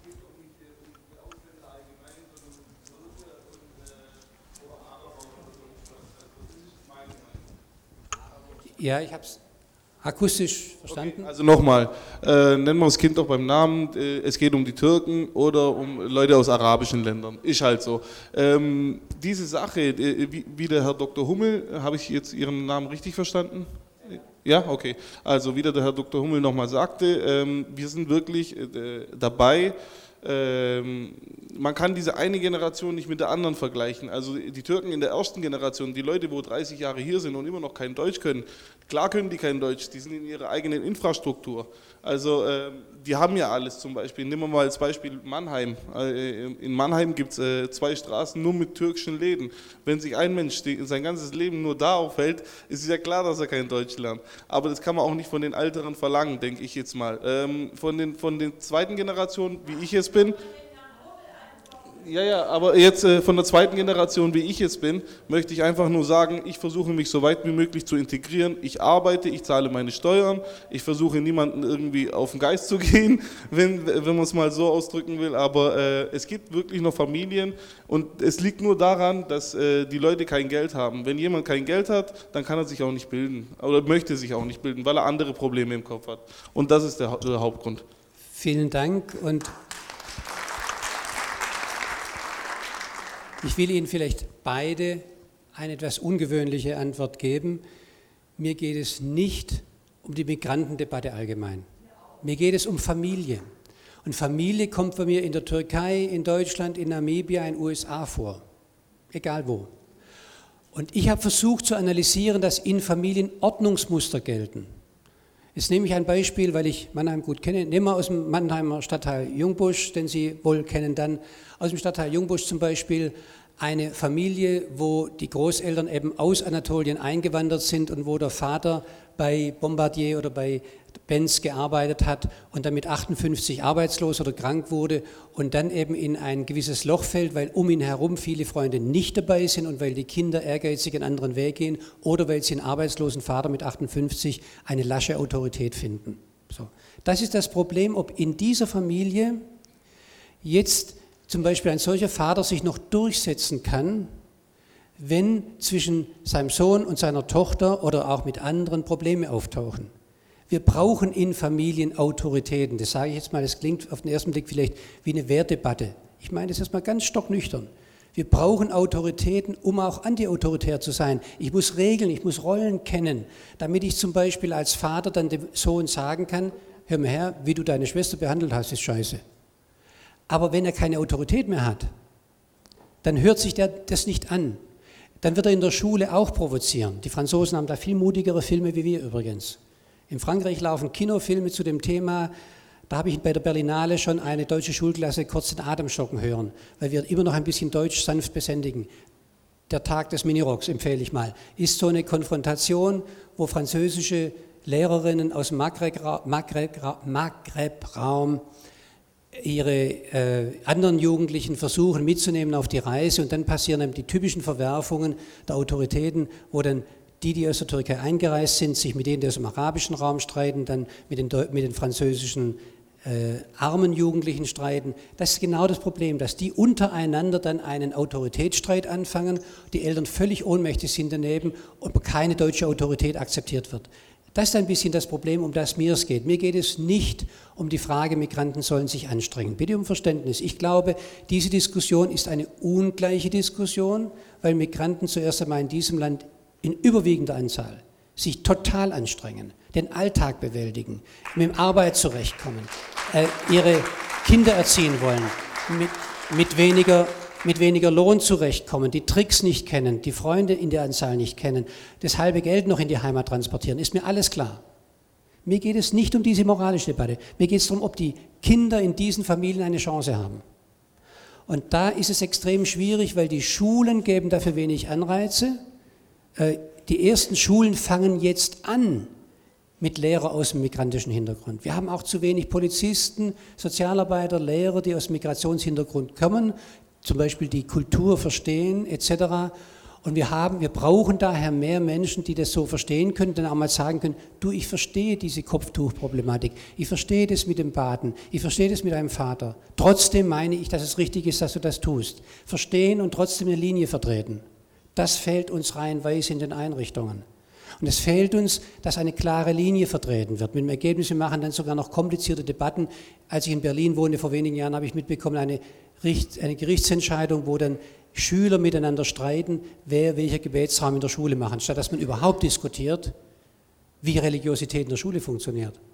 Ja, ich habe es akustisch verstanden. Okay, also nochmal, nennen wir das Kind doch beim Namen, es geht um die Türken oder um Leute aus arabischen Ländern, ist halt so. Diese Sache, wie der Herr Dr. Hummel, habe ich jetzt Ihren Namen richtig verstanden? Ja, okay. Also wie der Herr Dr. Hummel nochmal sagte, wir sind wirklich dabei, man kann diese eine Generation nicht mit der anderen vergleichen. Also die Türken in der ersten Generation, die Leute, wo 30 Jahre hier sind und immer noch kein Deutsch können, klar können die kein Deutsch, die sind in ihrer eigenen Infrastruktur. Also die haben ja alles zum Beispiel. Nehmen wir mal als Beispiel Mannheim. In Mannheim gibt es 2 Straßen nur mit türkischen Läden. Wenn sich ein Mensch sein ganzes Leben nur da aufhält, ist es ja klar, dass er kein Deutsch lernt. Aber das kann man auch nicht von den Älteren verlangen, denke ich jetzt mal. Von den zweiten Generationen, wie ich es bin, ja, aber jetzt von der zweiten Generation, wie ich jetzt bin, möchte ich einfach nur sagen, ich versuche mich so weit wie möglich zu integrieren. Ich arbeite, ich zahle meine Steuern, ich versuche niemanden irgendwie auf den Geist zu gehen, wenn man es mal so ausdrücken will. Aber es gibt wirklich noch Familien und es liegt nur daran, dass die Leute kein Geld haben. Wenn jemand kein Geld hat, dann kann er sich auch nicht bilden oder möchte sich auch nicht bilden, weil er andere Probleme im Kopf hat. Und das ist der Hauptgrund. Vielen Dank und ich will Ihnen vielleicht beide eine etwas ungewöhnliche Antwort geben. Mir geht es nicht um die Migrantendebatte allgemein. Mir geht es um Familie. Und Familie kommt bei mir in der Türkei, in Deutschland, in Namibia, in den USA vor. Egal wo. Und ich habe versucht zu analysieren, dass in Familien Ordnungsmuster gelten. Jetzt nehme ich ein Beispiel, weil ich Mannheim gut kenne. Nehmen wir aus dem Mannheimer Stadtteil Jungbusch, den Sie wohl kennen dann. Aus dem Stadtteil Jungbusch zum Beispiel eine Familie, wo die Großeltern eben aus Anatolien eingewandert sind und wo der Vater bei Bombardier oder bei Benz gearbeitet hat und dann mit 58 arbeitslos oder krank wurde und dann eben in ein gewisses Loch fällt, weil um ihn herum viele Freunde nicht dabei sind und weil die Kinder ehrgeizig einen anderen Weg gehen oder weil sie einen arbeitslosen Vater mit 58 eine lasche Autorität finden. So. Das ist das Problem, ob in dieser Familie jetzt zum Beispiel ein solcher Vater sich noch durchsetzen kann, wenn zwischen seinem Sohn und seiner Tochter oder auch mit anderen Probleme auftauchen. Wir brauchen in Familien Autoritäten. Das sage ich jetzt mal, das klingt auf den ersten Blick vielleicht wie eine Wehrdebatte. Ich meine das jetzt mal ganz stocknüchtern. Wir brauchen Autoritäten, um auch antiautoritär zu sein. Ich muss Regeln, ich muss Rollen kennen, damit ich zum Beispiel als Vater dann dem Sohn sagen kann, hör mal her, wie du deine Schwester behandelt hast, ist scheiße. Aber wenn er keine Autorität mehr hat, dann hört sich der das nicht an. Dann wird er in der Schule auch provozieren. Die Franzosen haben da viel mutigere Filme wie wir übrigens. In Frankreich laufen Kinofilme zu dem Thema, da habe ich bei der Berlinale schon eine deutsche Schulklasse kurz den Atem stocken hören, weil wir immer noch ein bisschen Deutsch sanft besändigen. Der Tag des Minirocks empfehle ich mal. Ist so eine Konfrontation, wo französische Lehrerinnen aus dem Maghreb-Raum ihre anderen Jugendlichen versuchen mitzunehmen auf die Reise und dann passieren eben die typischen Verwerfungen der Autoritäten, wo dann die aus der Türkei eingereist sind, sich mit denen, die aus dem arabischen Raum streiten, dann mit den französischen armen Jugendlichen streiten. Das ist genau das Problem, dass die untereinander dann einen Autoritätsstreit anfangen, die Eltern völlig ohnmächtig sind daneben und keine deutsche Autorität akzeptiert wird. Das ist ein bisschen das Problem, um das mir es geht. Mir geht es nicht um die Frage, Migranten sollen sich anstrengen. Bitte um Verständnis. Ich glaube, diese Diskussion ist eine ungleiche Diskussion, weil Migranten zuerst einmal in diesem Land in überwiegender Anzahl sich total anstrengen, den Alltag bewältigen, mit der Arbeit zurechtkommen, ihre Kinder erziehen wollen, mit weniger Lohn zurechtkommen, die Tricks nicht kennen, die Freunde in der Anzahl nicht kennen, das halbe Geld noch in die Heimat transportieren, ist mir alles klar. Mir geht es nicht um diese moralische Debatte, mir geht es darum, ob die Kinder in diesen Familien eine Chance haben. Und da ist es extrem schwierig, weil die Schulen geben dafür wenig Anreize. Die ersten Schulen fangen jetzt an mit Lehrern aus dem migrantischen Hintergrund. Wir haben auch zu wenig Polizisten, Sozialarbeiter, Lehrer, die aus dem Migrationshintergrund kommen, zum Beispiel die Kultur verstehen etc. Und wir brauchen daher mehr Menschen, die das so verstehen können, dann auch mal sagen können, du, ich verstehe diese Kopftuchproblematik, ich verstehe das mit dem Baden, ich verstehe das mit deinem Vater. Trotzdem meine ich, dass es richtig ist, dass du das tust. Verstehen und trotzdem eine Linie vertreten. Das fehlt uns reihenweise in den Einrichtungen. Und es fehlt uns, dass eine klare Linie vertreten wird. Mit dem Ergebnis, wir machen dann sogar noch komplizierte Debatten. Als ich in Berlin wohnte, vor wenigen Jahren, habe ich mitbekommen, eine Gerichtsentscheidung, wo dann Schüler miteinander streiten, wer welcher Gebetsraum in der Schule machen, statt dass man überhaupt diskutiert, wie Religiosität in der Schule funktioniert.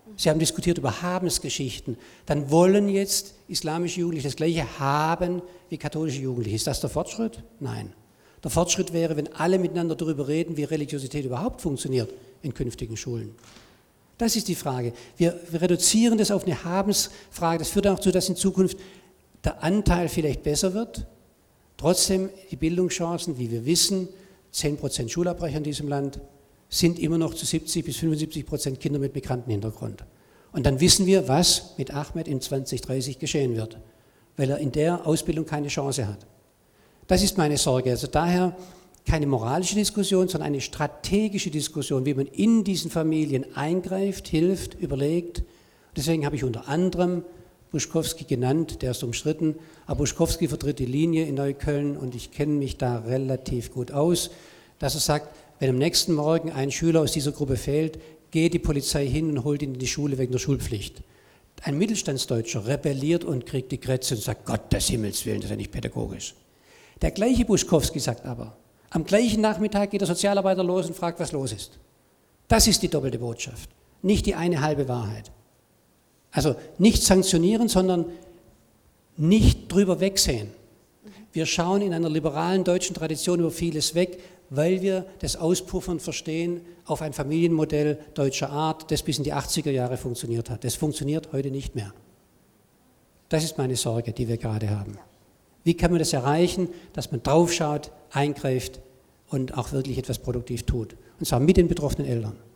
Sie haben diskutiert über Habensgeschichten. Dann wollen jetzt islamische Jugendliche das Gleiche haben wie katholische Jugendliche. Ist das der Fortschritt? Nein. Der Fortschritt wäre, wenn alle miteinander darüber reden, wie Religiosität überhaupt funktioniert in künftigen Schulen. Das ist die Frage. Wir reduzieren das auf eine Habensfrage. Das führt auch dazu, dass in Zukunft der Anteil vielleicht besser wird. Trotzdem die Bildungschancen, wie wir wissen, 10% Schulabbrecher in diesem Land, sind immer noch zu 70 bis 75% Kinder mit Migrantenhintergrund. Und dann wissen wir, was mit Ahmed in 2030 geschehen wird, weil er in der Ausbildung keine Chance hat. Das ist meine Sorge. Also daher keine moralische Diskussion, sondern eine strategische Diskussion, wie man in diesen Familien eingreift, hilft, überlegt. Deswegen habe ich unter anderem Buschkowski genannt, der ist umstritten, aber Buschkowski vertritt die Linie in Neukölln und ich kenne mich da relativ gut aus, dass er sagt, wenn am nächsten Morgen ein Schüler aus dieser Gruppe fehlt, geht die Polizei hin und holt ihn in die Schule wegen der Schulpflicht. Ein Mittelstandsdeutscher rebelliert und kriegt die Krätze und sagt, Gott des Himmels Willen, das ist ja nicht pädagogisch. Der gleiche Buschkowski sagt aber, am gleichen Nachmittag geht der Sozialarbeiter los und fragt, was los ist. Das ist die doppelte Botschaft, nicht die eine halbe Wahrheit. Also nicht sanktionieren, sondern nicht drüber wegsehen. Wir schauen in einer liberalen deutschen Tradition über vieles weg, weil wir das Auspuffern verstehen auf ein Familienmodell deutscher Art, das bis in die 80er Jahre funktioniert hat. Das funktioniert heute nicht mehr. Das ist meine Sorge, die wir gerade haben. Wie kann man das erreichen, dass man draufschaut, eingreift und auch wirklich etwas produktiv tut? Und zwar mit den betroffenen Eltern.